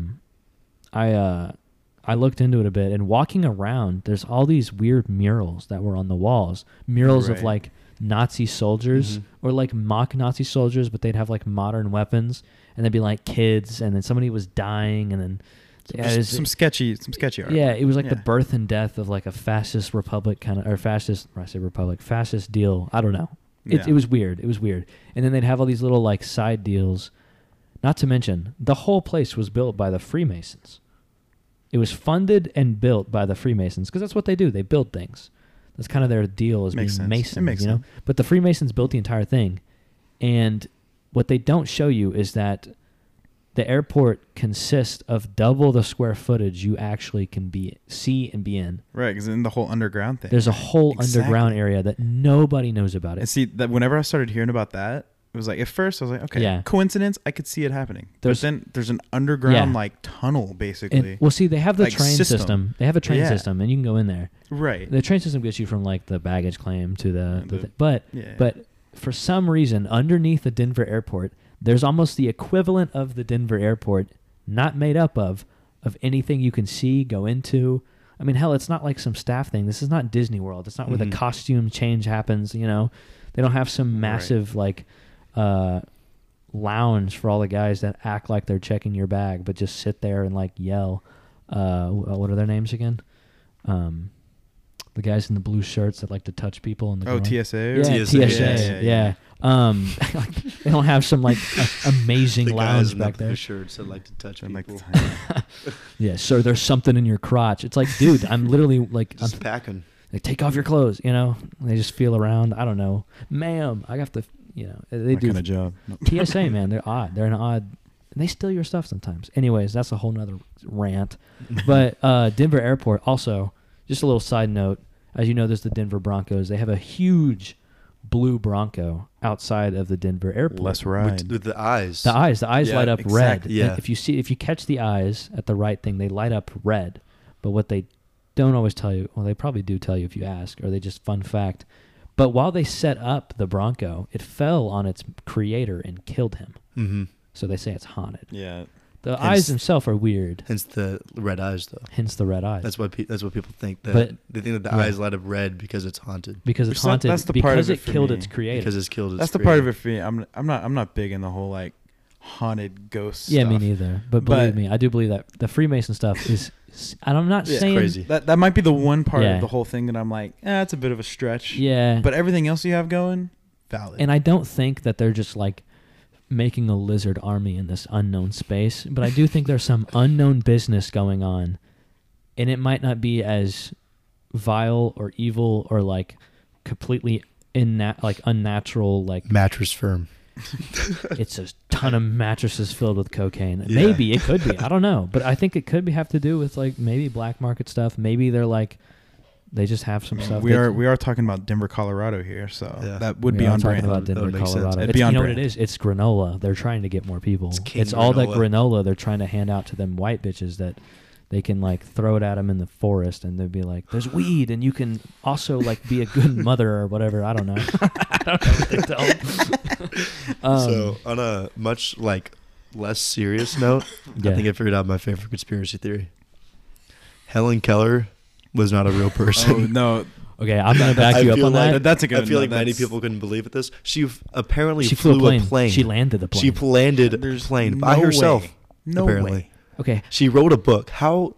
I looked into it a bit, and walking around, there's all these weird murals that were on the walls. Murals of Right. like Nazi soldiers or like mock Nazi soldiers, but they'd have like modern weapons, and they'd be like kids, and then somebody was dying, and then yeah, it was- some sketchy art. yeah, it was like the Yeah. birth and death of like a fascist republic kind of, or fascist, I say republic, fascist deal. I don't know. Yeah. It was weird. It was weird. And then they'd have all these little like side deals. Not to mention, the whole place was built by the Freemasons. It was funded and built by the Freemasons because that's what they do. They build things. That's kind of their deal as Makes being sense. It Masons, makes you know. sense. But the Freemasons built the entire thing, and what they don't show you is that the airport consists of double the square footage you actually can see and be in. Right, because in the whole underground thing. There's a whole Exactly. underground area that nobody knows about And it. see that whenever I started hearing about that, it was like at first I was like, okay, Yeah. coincidence. I could see it happening. There's- but then there's an underground Yeah. like tunnel basically. And, well, see, they have the Like train system. system. They have a train Yeah. system, and you can go in there. right. The train system gets you from like the baggage claim to the- but yeah. but for some reason underneath the Denver airport, there's almost the equivalent of the Denver airport, not made up of anything you can see, go into. I mean, hell, it's not like some staff thing. This is not Disney World. It's not where the Mhm. costume change happens. You know, they don't have some massive like lounge for all the guys that act like they're checking your bag, but just sit there and like yell. What are their names again? The guys in the blue shirts that like to touch people in the Oh, groin. TSA. Yeah, TSA, TSA. Yeah. They don't have some like amazing The guys lounge in the back blue there. shirts that like to touch I'd like people. to Yeah, sir, there's something in your crotch. It's like, dude, I'm literally like, Just packing. like, take off your clothes, you know? And they just feel around. I don't know. Ma'am, I have to, you know, they my do kind of job. No. TSA, man. They're odd. They're an odd. And they steal your stuff sometimes. Anyways, that's a whole nother rant. But Denver Airport, also, just a little side note. As you know, there's the Denver Broncos. They have a huge blue Bronco outside of the Denver Airport. Less ride. With the eyes. The eyes Yeah, light up red. exactly, yeah. And if you catch the eyes at the right thing, they light up red. But what they don't always tell you, well, they probably do tell you if you ask, or they just fun fact. But while they set up the Bronco, it fell on its creator and killed him. Mm-hmm. So they say it's haunted. Yeah. The Hence- eyes themselves are weird. Hence the red eyes, though. Hence the red eyes. That's what people think. That But- they think that the yeah. eyes light up red because it's haunted. because it's Which that- haunted. that's the part because of it it for killed me. its creator. Because it's killed. That's the part of it for me. I'm not big in the whole like haunted ghost Yeah, stuff. me neither. But believe But- me, I do believe that the Freemason stuff is. And I'm not Yeah. saying. Crazy. That might be the one part Yeah. of the whole thing that I'm like, it's a bit of a stretch. Yeah. But everything else you have going, valid. And I don't think that they're just like making a lizard army in this unknown space, but I do think there's some unknown business going on, and it might not be as vile or evil or like completely unnatural. Like Mattress Firm. it's a ton of mattresses filled with cocaine. Yeah. Maybe it could be. I don't know, but I think it could have to do with like maybe black market stuff. Maybe they're like they just have some stuff. we are talking about Denver, Colorado here, so Yeah. that would we be are on talking brand. about That Denver, would make sense. Colorado. It'd It's, be on you know what it brand. is? It's granola. They're trying to get more people. It's king It's all that granola. granola they're trying to hand out to them white bitches that they can like throw it at them in the forest and they'd be like, "There's weed, and you can also like be a good mother or whatever." I don't know. I don't know what they tell 'em. So on a much like less serious note, Yeah. I think I figured out my favorite conspiracy theory. Helen Keller was not a real person. Oh no, Okay, I'm gonna back I you up feel on like- that. that's a good. I feel like no, many that's- people couldn't believe this. She apparently She flew a plane. She landed the plane. She landed a There's plane by no herself. way. No apparently. way. Okay, She wrote a book. How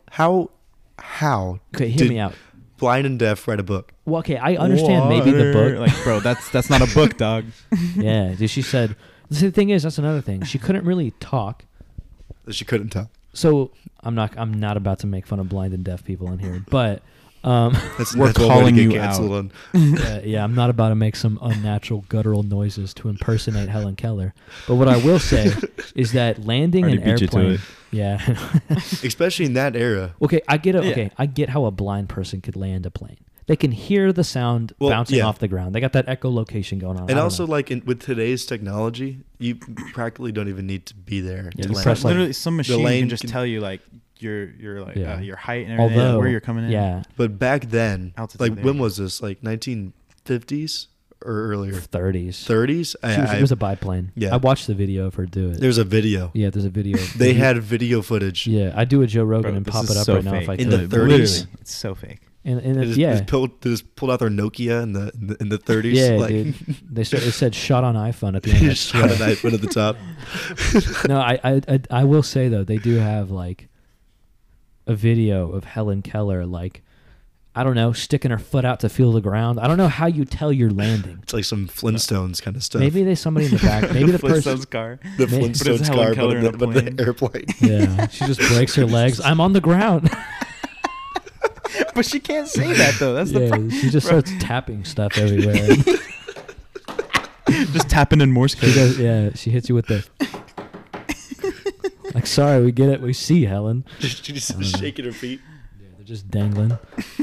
okay, hear did me out. blind and deaf write a book? Well, okay, I understand maybe the book. Like, bro, that's not a book, dog. Yeah, dude, she said. The thing is, that's another thing. She couldn't really talk. That she couldn't tell. So I'm not about to make fun of blind and deaf people in here, but That's, We're that's one way to calling get you canceled out. on. yeah, I'm not about to make some unnatural guttural noises to impersonate Helen Keller. But what I will say is that landing Already an beat you to airplane. it. Yeah. Especially in that era. Okay, I get it. Yeah. Okay, I get how a blind person could land a plane. They can hear the sound Well, bouncing yeah. off the ground. They got that echolocation going on. I And don't also, know. like with today's technology, you practically don't even need to be there Yeah, to you land. press, like- Literally, some machine lane can just can- tell you like your like Yeah. your height and everything, although where you're coming in. yeah, But back then, Altitude like there. when was this? Like 1950s or earlier? 30s. 30s? It was a biplane. Yeah. I watched the video of her do it. There's a video. Yeah, there's a video. They had video footage. Yeah, I do a Joe Rogan Bro, and this pop is it up so right now if fake. I In could. the 30s? Literally, it's so fake. And They just, yeah, they just pulled out their Nokia in the 30s. yeah, like, dude. It said "shot on iPhone" at the end. I just shot a swear. knife at the top. No, I will say though, they do have like a video of Helen Keller, like, I don't know, sticking her foot out to feel the ground. I don't know how you tell you're landing. It's like some Flintstones kind of stuff. Maybe there's somebody in the back. Maybe the person. Flintstones car. the Maybe- But it's Flintstones Helen car, Keller in a but plane. the airplane. Yeah, she just breaks her legs. I'm on the ground. But she can't say that though. That's the Yeah, problem. she just starts tapping stuff everywhere. Just tapping in Morse She code. does, yeah, she hits you with the. Like, sorry, we get it. We see, Helen. She's just I don't know. shaking her feet. Yeah, they're just dangling.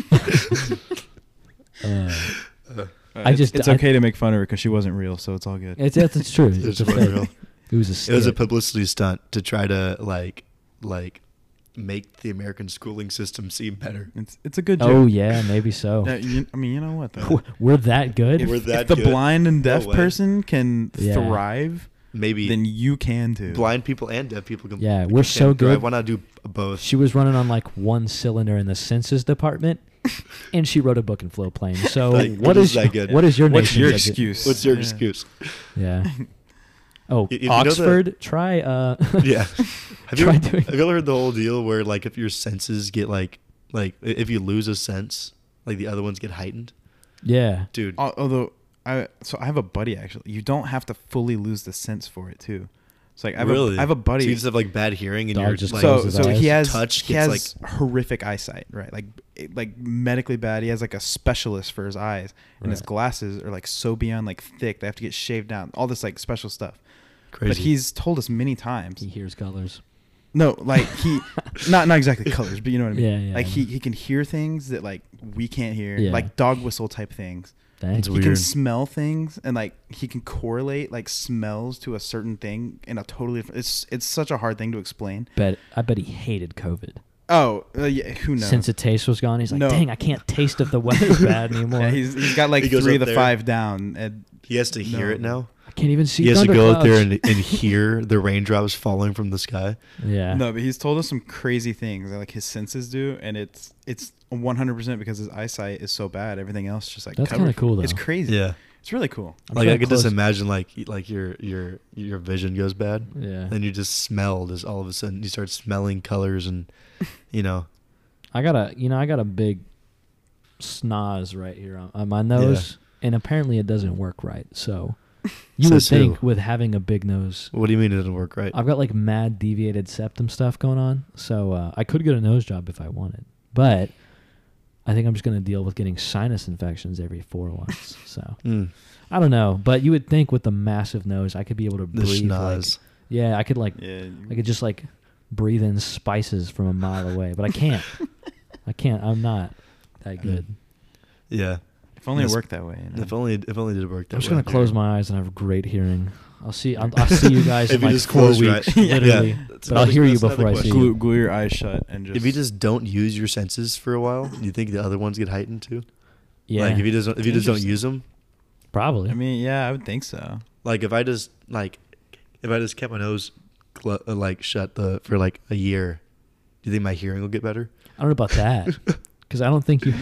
It's okay to make fun of her because she wasn't real, so it's all good. It's true. It It's a wasn't fake. real. It was a It was a skit. publicity stunt to try to like make the American schooling system seem better. It's a good joke. Oh yeah, maybe so. I mean, you know what though? We're that good. If, We're if that the good? blind and deaf No way. person can Yeah. thrive, Maybe then you can too. blind people and deaf people can. Yeah, we're can so drive. good. Why not do both? She was running on like one cylinder in the census department, and she wrote a book and flew a plane. So Like, what it is is that good. what is your What's nation's your exit? excuse? What's your Yeah. excuse? Yeah. Oh, You know Oxford. Try. Yeah. Have you, Try ever, doing. have you ever heard the whole deal where like if your senses get like if you lose a sense, like the other ones get heightened? Yeah. Dude, Although I have a buddy actually. You don't have to fully lose the sense for it too. So like I really? have a buddy. So you just have like bad hearing and Dog you're just like closes so his he eyes. has touch he gets has horrific eyesight, right? Like medically bad. He has like a specialist for his eyes, and his Right. glasses are like so beyond like thick. They have to get shaved down. All this like special stuff. crazy. But he's told us many times. He hears colors. No, like he not exactly colors, but you know what I mean. Yeah, yeah. Like he can hear things that like we can't hear, Yeah. like dog whistle type things. Dang. It's He can weird. smell things and like he can correlate like smells to a certain thing in a totally different. It's such a hard thing to explain. I bet he hated COVID. Oh, yeah, who knows? Since the taste was gone, he's like, No. dang, I can't taste if the weather's bad anymore. Yeah, he's got like He goes 3 up of the there. 5 down. And he has to hear No. it now. I can't even see. He has to go out there thunderclouds. and hear the raindrops falling from the sky. Yeah. No, but he's told us some crazy things that like his senses do, and it's 100% because his eyesight is so bad. Everything else just like That's covered. kinda cool, It's though. crazy. Yeah. It's really cool. I'm Like trying I could to just close- imagine like your vision goes bad. Yeah. And you just smell just all of a sudden you start smelling colors and I got a big snoz right here on my nose, and apparently it doesn't work right. So you would Says who? think with having a big nose, what do you mean it doesn't work right? I've got like mad deviated septum stuff going on. So I could get a nose job if I wanted, but I think I'm just gonna deal with getting sinus infections every 4 months. So Mm, I don't know, but you would think with the massive nose, I could be able to the breathe. Like, schnoz. yeah, I could Yeah. I could just like breathe in spices from a mile away, but I can't. I'm not that good. Yeah. If only it Yes. worked that way. You know? If only did it work that I'm just way. gonna close my eyes and have great hearing. I'll see you guys If in you like just 4 close your weeks, eyes. literally. Yeah, that's But I'll another- hear you that's another before I see question. you. glue your eyes shut and just. If you just don't use your senses for a while, do you think the other ones get heightened too? Yeah, Like if you just don't Interesting. use them, probably. I mean, yeah, I would think so. like if I just kept my nose shut for like a year, do you think my hearing will get better? I don't know about that because I don't think you.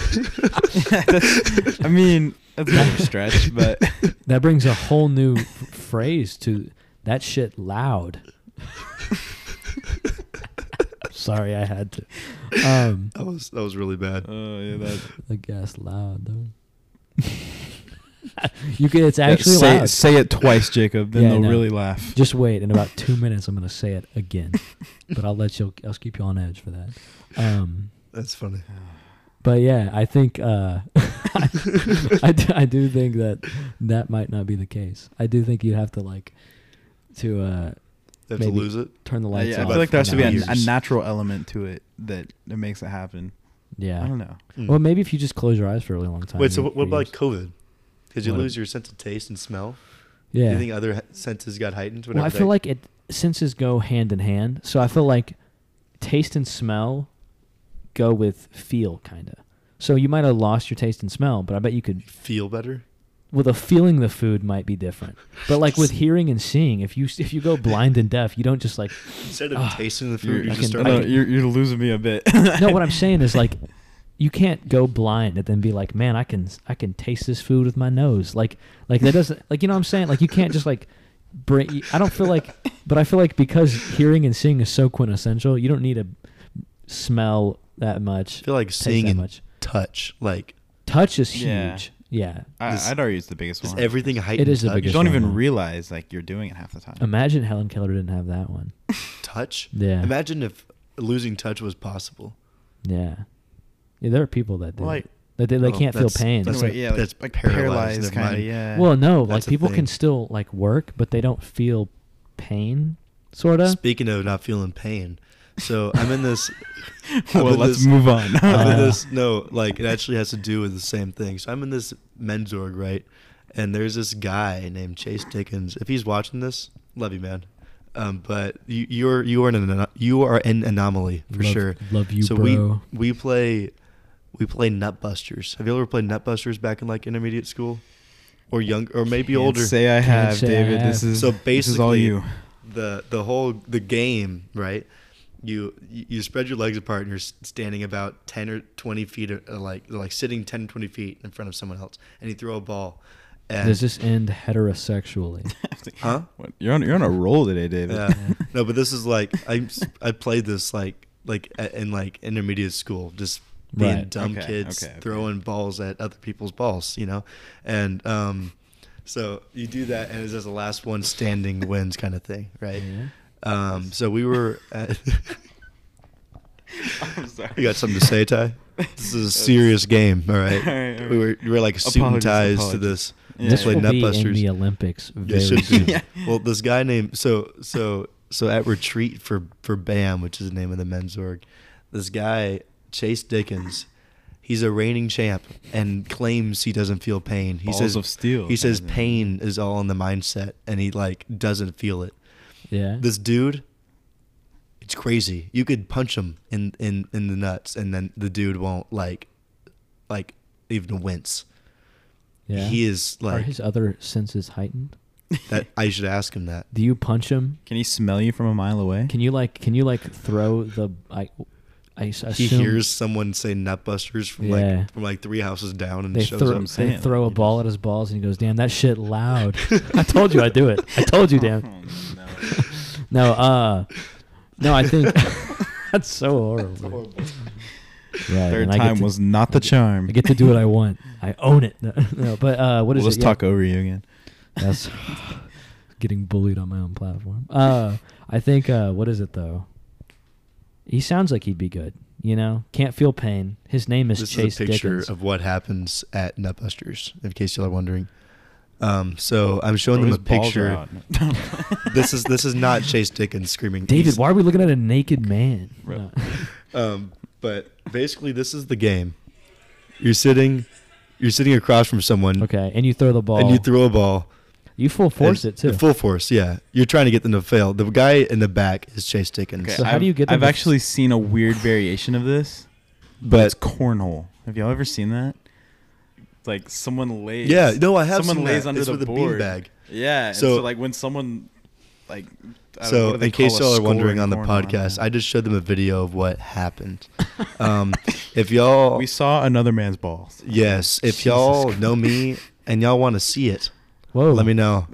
I mean, that's not a stretch, but That brings a whole new phrase to that shit loud. Sorry, I had to. That was really bad. oh yeah, that. The gas loud though. You can. It's actually say, loud. say it twice, Jacob. Then Yeah, they'll no. really laugh. Just wait. In about 2 minutes, I'm gonna say it again. But I'll keep you on edge for that. That's funny. But yeah, I think I do think that might not be the case. I do think you'd have to You have Maybe. to lose it. turn the lights Yeah, I off. feel like there has to be a years. natural element to it that makes it happen. Yeah. I don't know. Mm. Well, maybe if you just close your eyes for a really long time. Wait, so you- what about you like COVID? Because you What? lose your sense of taste and smell. yeah. Do you think other senses got heightened? Well, I whenever feel like senses go hand in hand. So I feel like taste and smell go with feel, kind of. So you might have lost your taste and smell, but I bet you could. feel better. Well, the feeling the food might be different. But like with hearing and seeing, if you go blind and deaf, you don't just like. Instead of Ah, tasting the You're, food, you I just can- start. I no, can- you're losing me a bit. No, what I'm saying is like, you can't go blind and then be like, man, I can taste this food with my nose. Like that doesn't like you know what I'm saying? Like you can't just like bring. I don't feel like, but I feel like because hearing and seeing is so quintessential, you don't need to smell that much. I feel like taste seeing that and much. touch, like Touch is Yeah. huge. Yeah. This- I'd argue it's the biggest just one. everything heightened. It is the touch. You biggest don't one, even yeah. realize like you're doing it half the time. Imagine Helen Keller didn't have that one. touch. Yeah. Imagine if losing touch was possible. Yeah. Yeah, there are people that do. Well, like- that they Oh, can't feel that's- pain. that's Anyway, yeah, like, that's like paralyzed, paralyzed never kind of. mind. Yeah. Well, no, That's like the people can thing. still like work, but they don't feel pain, sort of. Speaking of not feeling pain, so I'm in this. well, I'm in let's this- move on. I'm in this. No, like it actually has to do with the same thing. So I'm in this men's org, right? And there's this guy named Chase Dickens. If he's watching this, love you, man. But you are an anomaly for sure. Love you, So bro. we play Nutbusters. Have you ever played Nutbusters back in like intermediate school, or young, or maybe Can't older? Say I Can't have, say I David. have. This is So this is all basically, you. the game, right? You spread your legs apart and you're standing about 10 or 20 feet, like sitting 10 or 20 feet in front of someone else, and you throw a ball. And Does this end heterosexually? Huh? What? You're on a roll today, David. Yeah. No, but this is like I played this in like intermediate school, just being Right. dumb Okay, kids okay. throwing balls at other people's balls, and so you do that, and it's just the last one standing wins kind of thing, right? Yeah. So we were at. I'm sorry. You got something to say, Ty? This is a serious game, all right? All right. We were like suit and Apologies, ties to apologies. this. Yeah. This Play will be in Nutbusters. the Olympics It very should soon. be. Yeah. Well, this guy named so at retreat for BAM, which is the name of the men's org. This guy Chase Dickens, he's a reigning champ and claims he doesn't feel pain. He Balls says of steel. he says kind of. pain is all in the mindset, and he like doesn't feel it. Yeah. This dude, it's crazy. You could punch him in the nuts, and then the dude won't like even wince. Yeah. He is Are like his other senses heightened? That I should ask him that. Do you punch him? Can he smell you from a mile away? Can you throw the I assume He hears someone say Nutbusters from Yeah. like 3 houses down and they shows throw up. I'm saying, they throw a like, ball at his balls and he goes, "Damn, that shit loud." I told you I do it. I told you, damn. Oh, no. No, I think that's so horrible. Right, Third and I get time to- was not the charm. I get to do what I want. I own it. No, but what is We'll it? just talk over you again. That's getting bullied on my own platform. I think what is it though? He sounds like he'd be good. You know, can't feel pain. His name is This Chase is a picture Dickens. of what happens at Nutbusters, in case y'all are wondering. So I'm showing Bro, them a his balls picture. are out. This is not Chase Dickens screaming. David, He's- why are we looking at a naked man? Bro. No. But basically, this is the game. You're sitting across from someone, Okay, and you throw the ball. and you throw a ball. You full force and- it too. Full force, yeah. You're trying to get them to fail. The guy in the back is Chase Dickens. Okay, So how do you get them I've to- actually seen a weird variation of this, but it's cornhole. Have y'all ever seen that? Like someone lays. Yeah, no, I have Someone seen lays that. under It's the with a board. beanbag. Yeah. and So- So like when someone like. I don't know, So, what do they in case call a y'all are wondering scoring on the cornhole? podcast, I just showed them a video of what happened. If y'all, We saw another man's balls. yes, if Jesus y'all Christ. know me and y'all want to see it, Whoa. let me know.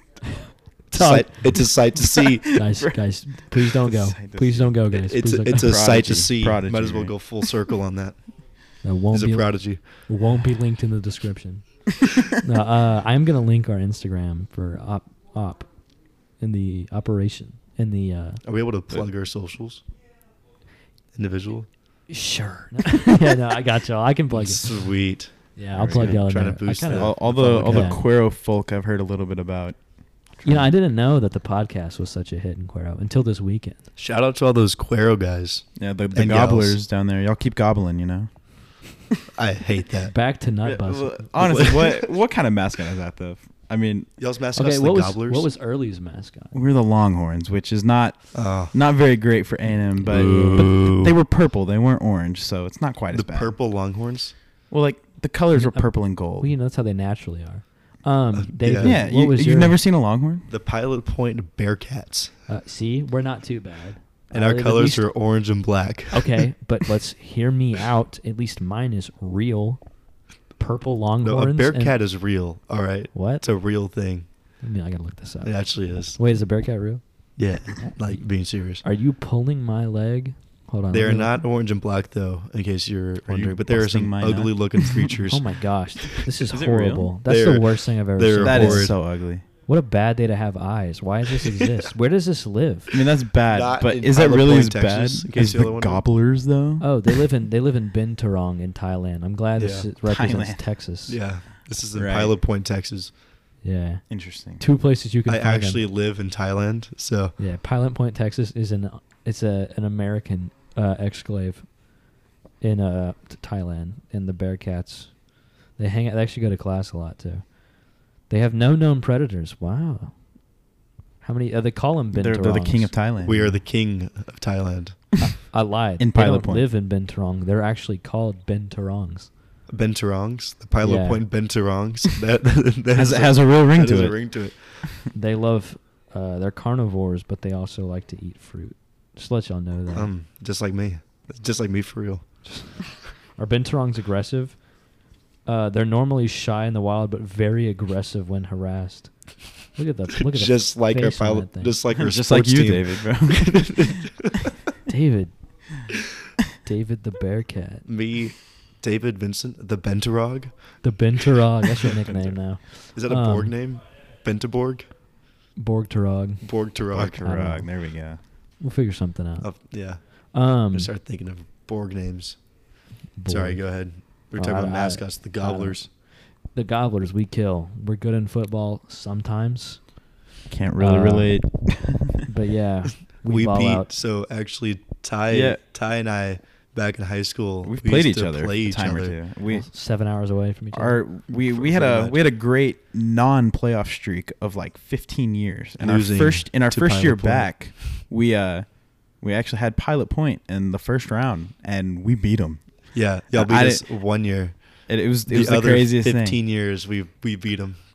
Talk. It's a sight to see. Guys, please don't go. Sight to Please see. don't go, guys. It's Please a, don't it's go. a sight to Prodigy. see. Prodigy, Might as well right? go full circle on that. That won't He's be a prodigy. won't be linked in the description. No, I'm gonna link our Instagram for op in the operation in the Are we able to plug our socials? Individual? sure. Yeah, no, I got y'all. I can plug it. Sweet. Yeah, I'll plug y'all in Trying there. to boost I kinda- that. All the Yeah. Quero folk I've heard a little bit about. You know, I didn't know that the podcast was such a hit in Cuero until this weekend. Shout out to all those Quero guys. Yeah, the And gobblers gals. down there. Y'all keep gobbling, you know. I hate that. Back to Yeah, Nutbusters. well, honestly, what kind of mascot is that though? I mean, Y'all's mascots Okay, the what Gobblers? was Early's mascot? we're the Longhorns, which is not Oh, very great for A&M, but Boo. they were purple. They weren't orange, so it's not quite the as bad. purple Longhorns? Well, like the colors were Yeah, purple and gold. Well, you know, that's how they naturally are. David, yeah, what was you've your, never seen a Longhorn? The Pilot Point Bearcats. See, we're not too bad. And our At colors least- are orange and black. Okay, but let's hear me out. At least mine is real. Purple No, Longhorns. a and- Bearcat is real, all right? What? It's a real thing. I mean, I gotta look this up. It actually is. Wait, is a Bearcat real? Yeah, like being serious. Are you pulling my leg? Hold on. They are let me not look. orange and black, though, in case you're you wondering. But there are busting some my nut? ugly-looking creatures. Oh my gosh, this is Is it real? horrible. That's the They're- worst thing I've ever they're seen. That horrid. is so ugly. What a bad day to have eyes. Why does this exist? Where does this live? I mean, that's bad, Not but in is that Pilot really Point, as Texas, in bad case as y'all are the wondering. gobblers, though? Oh, they live in Binturong in Thailand. I'm glad this Yeah. represents Thailand. Texas. Yeah, this is in Right. Pilot Point, Texas. Yeah. Interesting. Two places you can I find actually them. live in Thailand, so Yeah, Pilot Point, Texas is an American exclave in Thailand, and the Bearcats. They actually go to class a lot too. They have no known predators. Wow. How many? They call them Binturongs. They're the king of Thailand. we are the king of Thailand. I lied. In They Pilot don't Point. live in Binturong. They're actually called Binturongs. Benturongs, the Pilot Yeah. Point Benturongs. That has a real ring that to has it. a ring to it. They love. They're carnivores, but they also like to eat fruit. Just to let y'all know that. Just like me. Just like me for real. Are Binturongs aggressive? They're normally shy in the wild, but very aggressive when harassed. Look at the Just like our face on pilot, that thing. just like our Just like sports you, team. David, bro. David the Bearcat, Me, David Vincent, the Benturog. the Binturong. That's your nickname now. Is that a Borg name? Bentaborg? Borgturog. Borg Turog. I don't know. There we go. We'll figure something out. Yeah. I'm Um, gonna start thinking of Borg names. Borg. Sorry, go ahead. We're Oh, talking about I- mascots, the I don't- Gobblers. The Gobblers we kill. We're good in football sometimes, Can't really Uh, relate. but yeah, we We ball beat. out. So actually, Ty Yeah. and I back in high school. We've we played used each to other Play a each time other. or two. We 7 hours away from each other. we Pretty had much. a great non-playoff streak of like 15 years. And Losing in our to first year Pilot Point. back, we actually had Pilot Point in the first round, and we beat them. Yeah, y'all beat I us 1 year. It was the other craziest 15 thing. years we beat them.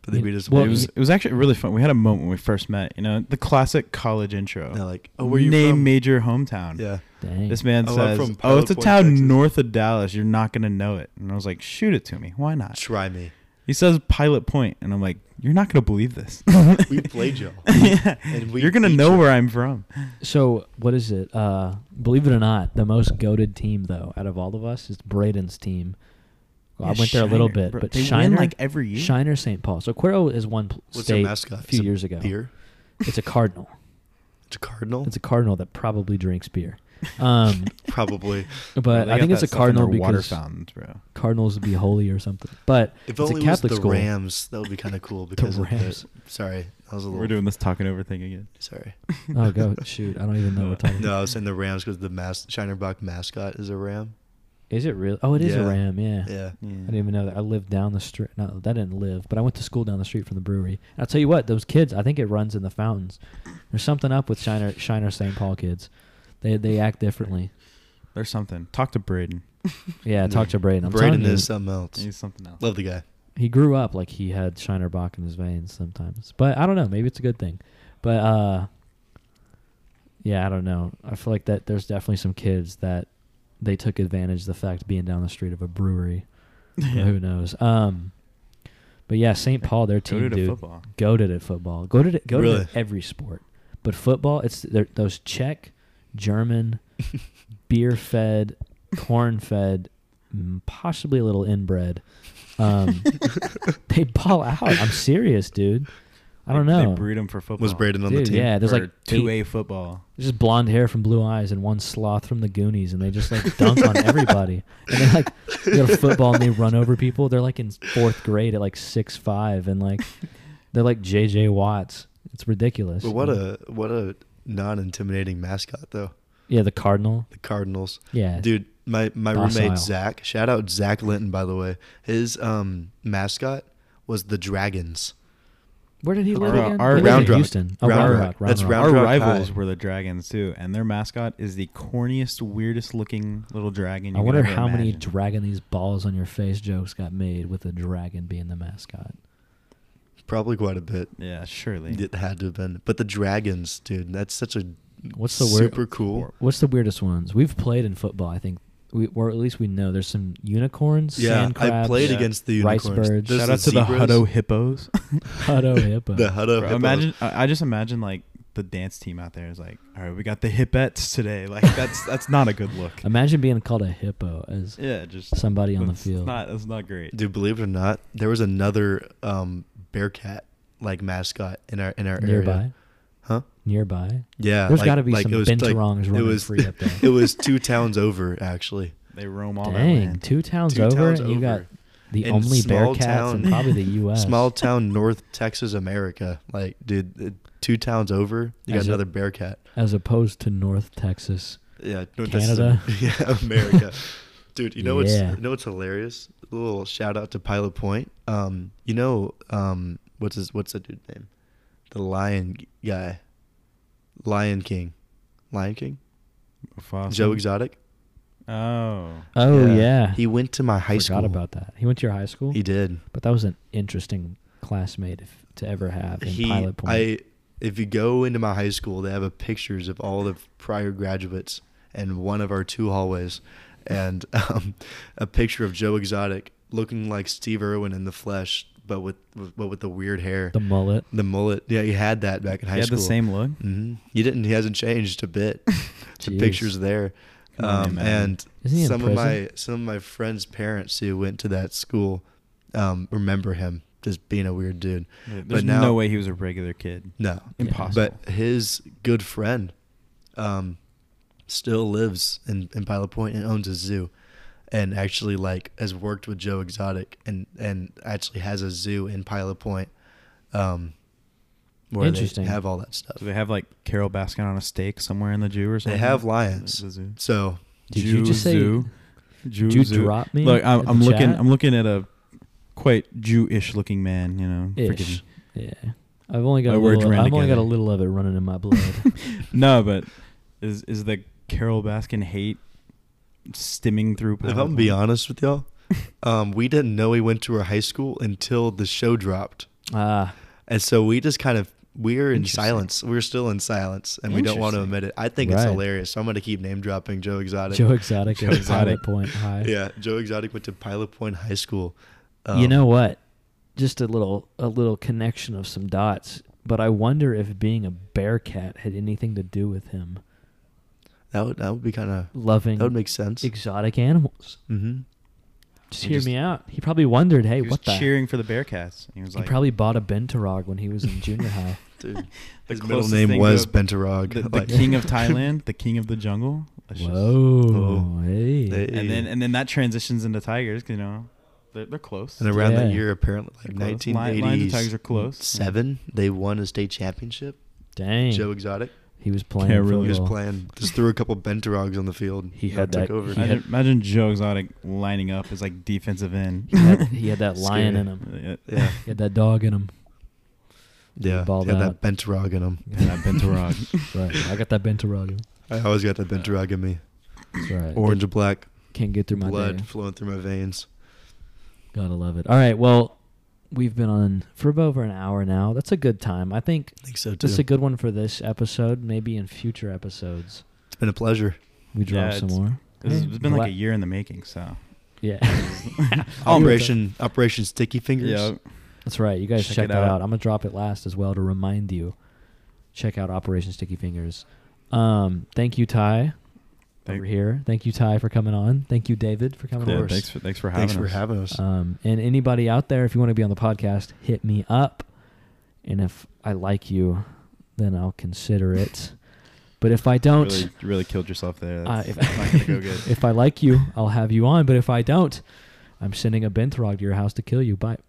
but they beat us. Well, once. It was actually really fun. We had a moment when we first met. You know, the classic college intro. They're like, "Oh, where you Name from?" major hometown. Yeah. Dang. This man I'm says, from "Oh, it's a Pilot Point, town Texas." north of Dallas. You're not gonna know it." And I was like, "Shoot it to me. Why not?" Try me. He says Pilot Point, and I'm like, "You're not gonna believe this." We played y'all. Yeah. And we You're gonna beat know you. where I'm from. So what is it? Believe it or not, the most goated team though out of all of us is Braden's team. Well, I went there a little bit, but they Shiner, win like every year. Shiner St. Paul. So Cuero is one What's their state mascot? a few It's years ago. Beer. It's a cardinal. It's a cardinal. It's a cardinal that probably drinks beer. Probably. But They I got think it's that a stuff in cardinal their water because fountains, bro. cardinals would be holy or something. But If it's a only it was Catholic the school. Rams, that would be kind of cool because of Rams. the. Sorry, that was a little. We're doing this talking over thing again. Sorry. Oh, go shoot! I don't even know what time. No, I was saying the Rams because the Shinerbach mascot is a ram. Is it real? Oh, it is a Yeah. ram. Yeah. Yeah. I didn't even know that. I lived down the street. No, that didn't live, but I went to school down the street from the brewery. And I'll tell you what, those kids, I think it runs in the fountains. There's something up with Shiner St. Paul kids. They act differently. There's something. Talk to Braden. Yeah, talk to Braden. I'm Braden telling you, is something else. He's something else. Love the guy. he grew up like he had Shiner Bach in his veins sometimes. But I don't know. Maybe it's a good thing. But yeah, I don't know. I feel like that there's definitely some kids that they took advantage of the fact being down the street of a brewery. Who knows? But yeah, St. Paul, their team, Go to dude, football. goated at football. Goated Really? at every sport. But football, it's those Czech, German, beer-fed, corn-fed, possibly a little inbred. They ball out. I'm serious, dude. I don't know. They breed him for football. Was Braden on the Dude, team? yeah, there's For like 2A football. There's just blonde hair from Blue Eyes and one sloth from the Goonies, and they just like dunk on everybody. And they like go to football and they run over people. They're like in 4th grade at like 6'5", and like they're like JJ Watts. It's ridiculous. But what a non-intimidating mascot though. Yeah, the Cardinal. The Cardinals. Yeah, Dude, my Docile. roommate Zach. Shout out Zach Linton, by the way. His mascot was the Dragons. Where did he live Our- again? our He lived in Round Rock. Houston. Oh, Round Round Rock. Rock. Round That's Rock. Round Our Rock rivals High. were the Dragons too, and their mascot is the corniest, weirdest looking little dragon. I You wonder could ever how many imagine. dragging these balls on your face jokes got made with a dragon being the mascot. Probably quite a bit. Yeah, surely. It had to have been. But the Dragons, dude, that's such a What's the word? super cool. What's the weirdest ones? We've played in football, I think. Or at least we know there's some unicorns, Yeah, sand crabs, I played Yeah. against the rice unicorns. birds. There's Shout out to the zebras. Hutto Hippos. Hutto hippo. The Hutto Bro, Hippos. imagine, I just imagine like the dance team out there is like, all right, we got the hippettes today. Like that's not a good look. Imagine being called a hippo as Yeah, just somebody on the it's field. That's not great. Dude, believe it or not, there was another Bearcat like mascot in our nearby. area. Huh? Nearby. Yeah. There's got to be like some it was binturongs it running was free up there. it was 2 towns over actually. They roam all that Dang, land. 2 towns 2 over, towns and you got over. the In only small Bearcats town- in probably the U.S. Small town North Texas, America. Like, dude, 2 towns over, you got As a- another Bearcat. as opposed to North Texas. Yeah, North Canada? Texas, yeah, America. Dude, you know Yeah. what's hilarious? A little shout out to Pilot Point. What's the dude's name? The Lion guy. Lion King. Mufasa. Joe Exotic. Oh. Oh yeah, He went to my high forgot school. about that. He went to your high school. He did. But that was an interesting classmate to ever have in Pilot Point. If you go into my high school, they have pictures of all the prior graduates and one of our 2 hallways, and a picture of Joe Exotic looking like Steve Irwin in the flesh, but with the weird hair, The mullet. the mullet. Yeah, he had that back in high He had school. the same look. Mm-hmm. He hasn't changed a bit. The Jeez. pictures there. Can only imagine. And Isn't he in some prison? of my friends' parents who went to that school remember him just being a weird dude. There's now- no way he was a regular kid. No, Impossible. but his good friend still lives in Pilot Point and owns a zoo, and actually like has worked with Joe Exotic and actually has a zoo in Pilot Point, where Interesting. they have all that stuff. Do they have like Carol Baskin on a stake somewhere in the zoo or something? They have lions. The zoo. So Did you just say? Zoo. Did you Zoo. drop me? Look, in I'm the looking. chat? I'm looking at a quite Jewish looking man. You know, forgive Ish. me. Yeah. I've only got My a words little, ran I've only got a together. little of it running in my blood. No, but is the Carol Baskin hate stimming through? if I'm Pilot gonna be Point? honest with y'all, we didn't know he went to our high school until the show dropped And so we just kind of we're in Interesting. silence. We're still in silence, and we don't want to Interesting. admit it. I think it's Right. hilarious. So I'm going to keep name dropping Joe Exotic. Joe Exotic Joe at Exotic. Pilot Point High. Yeah, Joe Exotic went to Pilot Point High School. You know what? Just a little connection of some dots. But I wonder if being a Bearcat had anything to do with him that would be kind of loving that would make sense. exotic animals. Mm-hmm. Just He hear just- me out. He probably wondered, hey, He was what the? cheering for the Bearcats. He was He like, probably bought a Bentarog when he was in junior high. Dude, The his middle closest name thing was to Bentarog. the Like- king of Thailand, the king of the jungle. Let's just- Whoa, hey. They- and then that transitions into Tigers. 'Cause, you know, they're close. And around that Yeah. year, apparently, like They're close. Lions and Tigers are close. 1987, they won a state championship. Dang. Joe Exotic. He was playing. Yeah, really. He was football. playing. Just threw a couple Bentarogs on the field. He and had took that- over. he had- Imagine Joe Exotic lining up as like defensive end. He had that lion Scary. in him. Yeah, He had that dog in him. yeah. balled He had out. that Bentarog in him. Yeah, that Bentarog. Right. I got that Bentarog. in. I always got that Bentarog in me. That's right. Orange and black, Can't get through my blood day. flowing through my veins. Gotta love it. All right. Well, we've been on for over an hour now. That's a good time. I think I think so too. this is a good one for this episode. Maybe in future episodes It's been a pleasure. we drop some it's- more. It's been like a year in the making. So Yeah. Operation Sticky Fingers. yeah, That's right. You guys Check check it that out. out. I'm gonna drop it last as well to remind you. Check out Operation Sticky Fingers. Thank you, Ty, Thank- over here. Thank you, Ty, for coming on. Thank you, David, for coming yeah. on. Thanks for having Thanks for us. having us. And anybody out there, if you want to be on the podcast, hit me up. And if I like you, then I'll consider it. But if I don't, You really killed yourself there. That's if, not gonna go good. if I like you, I'll have you on. But if I don't, I'm sending a Bentarog to your house to kill you. Bye.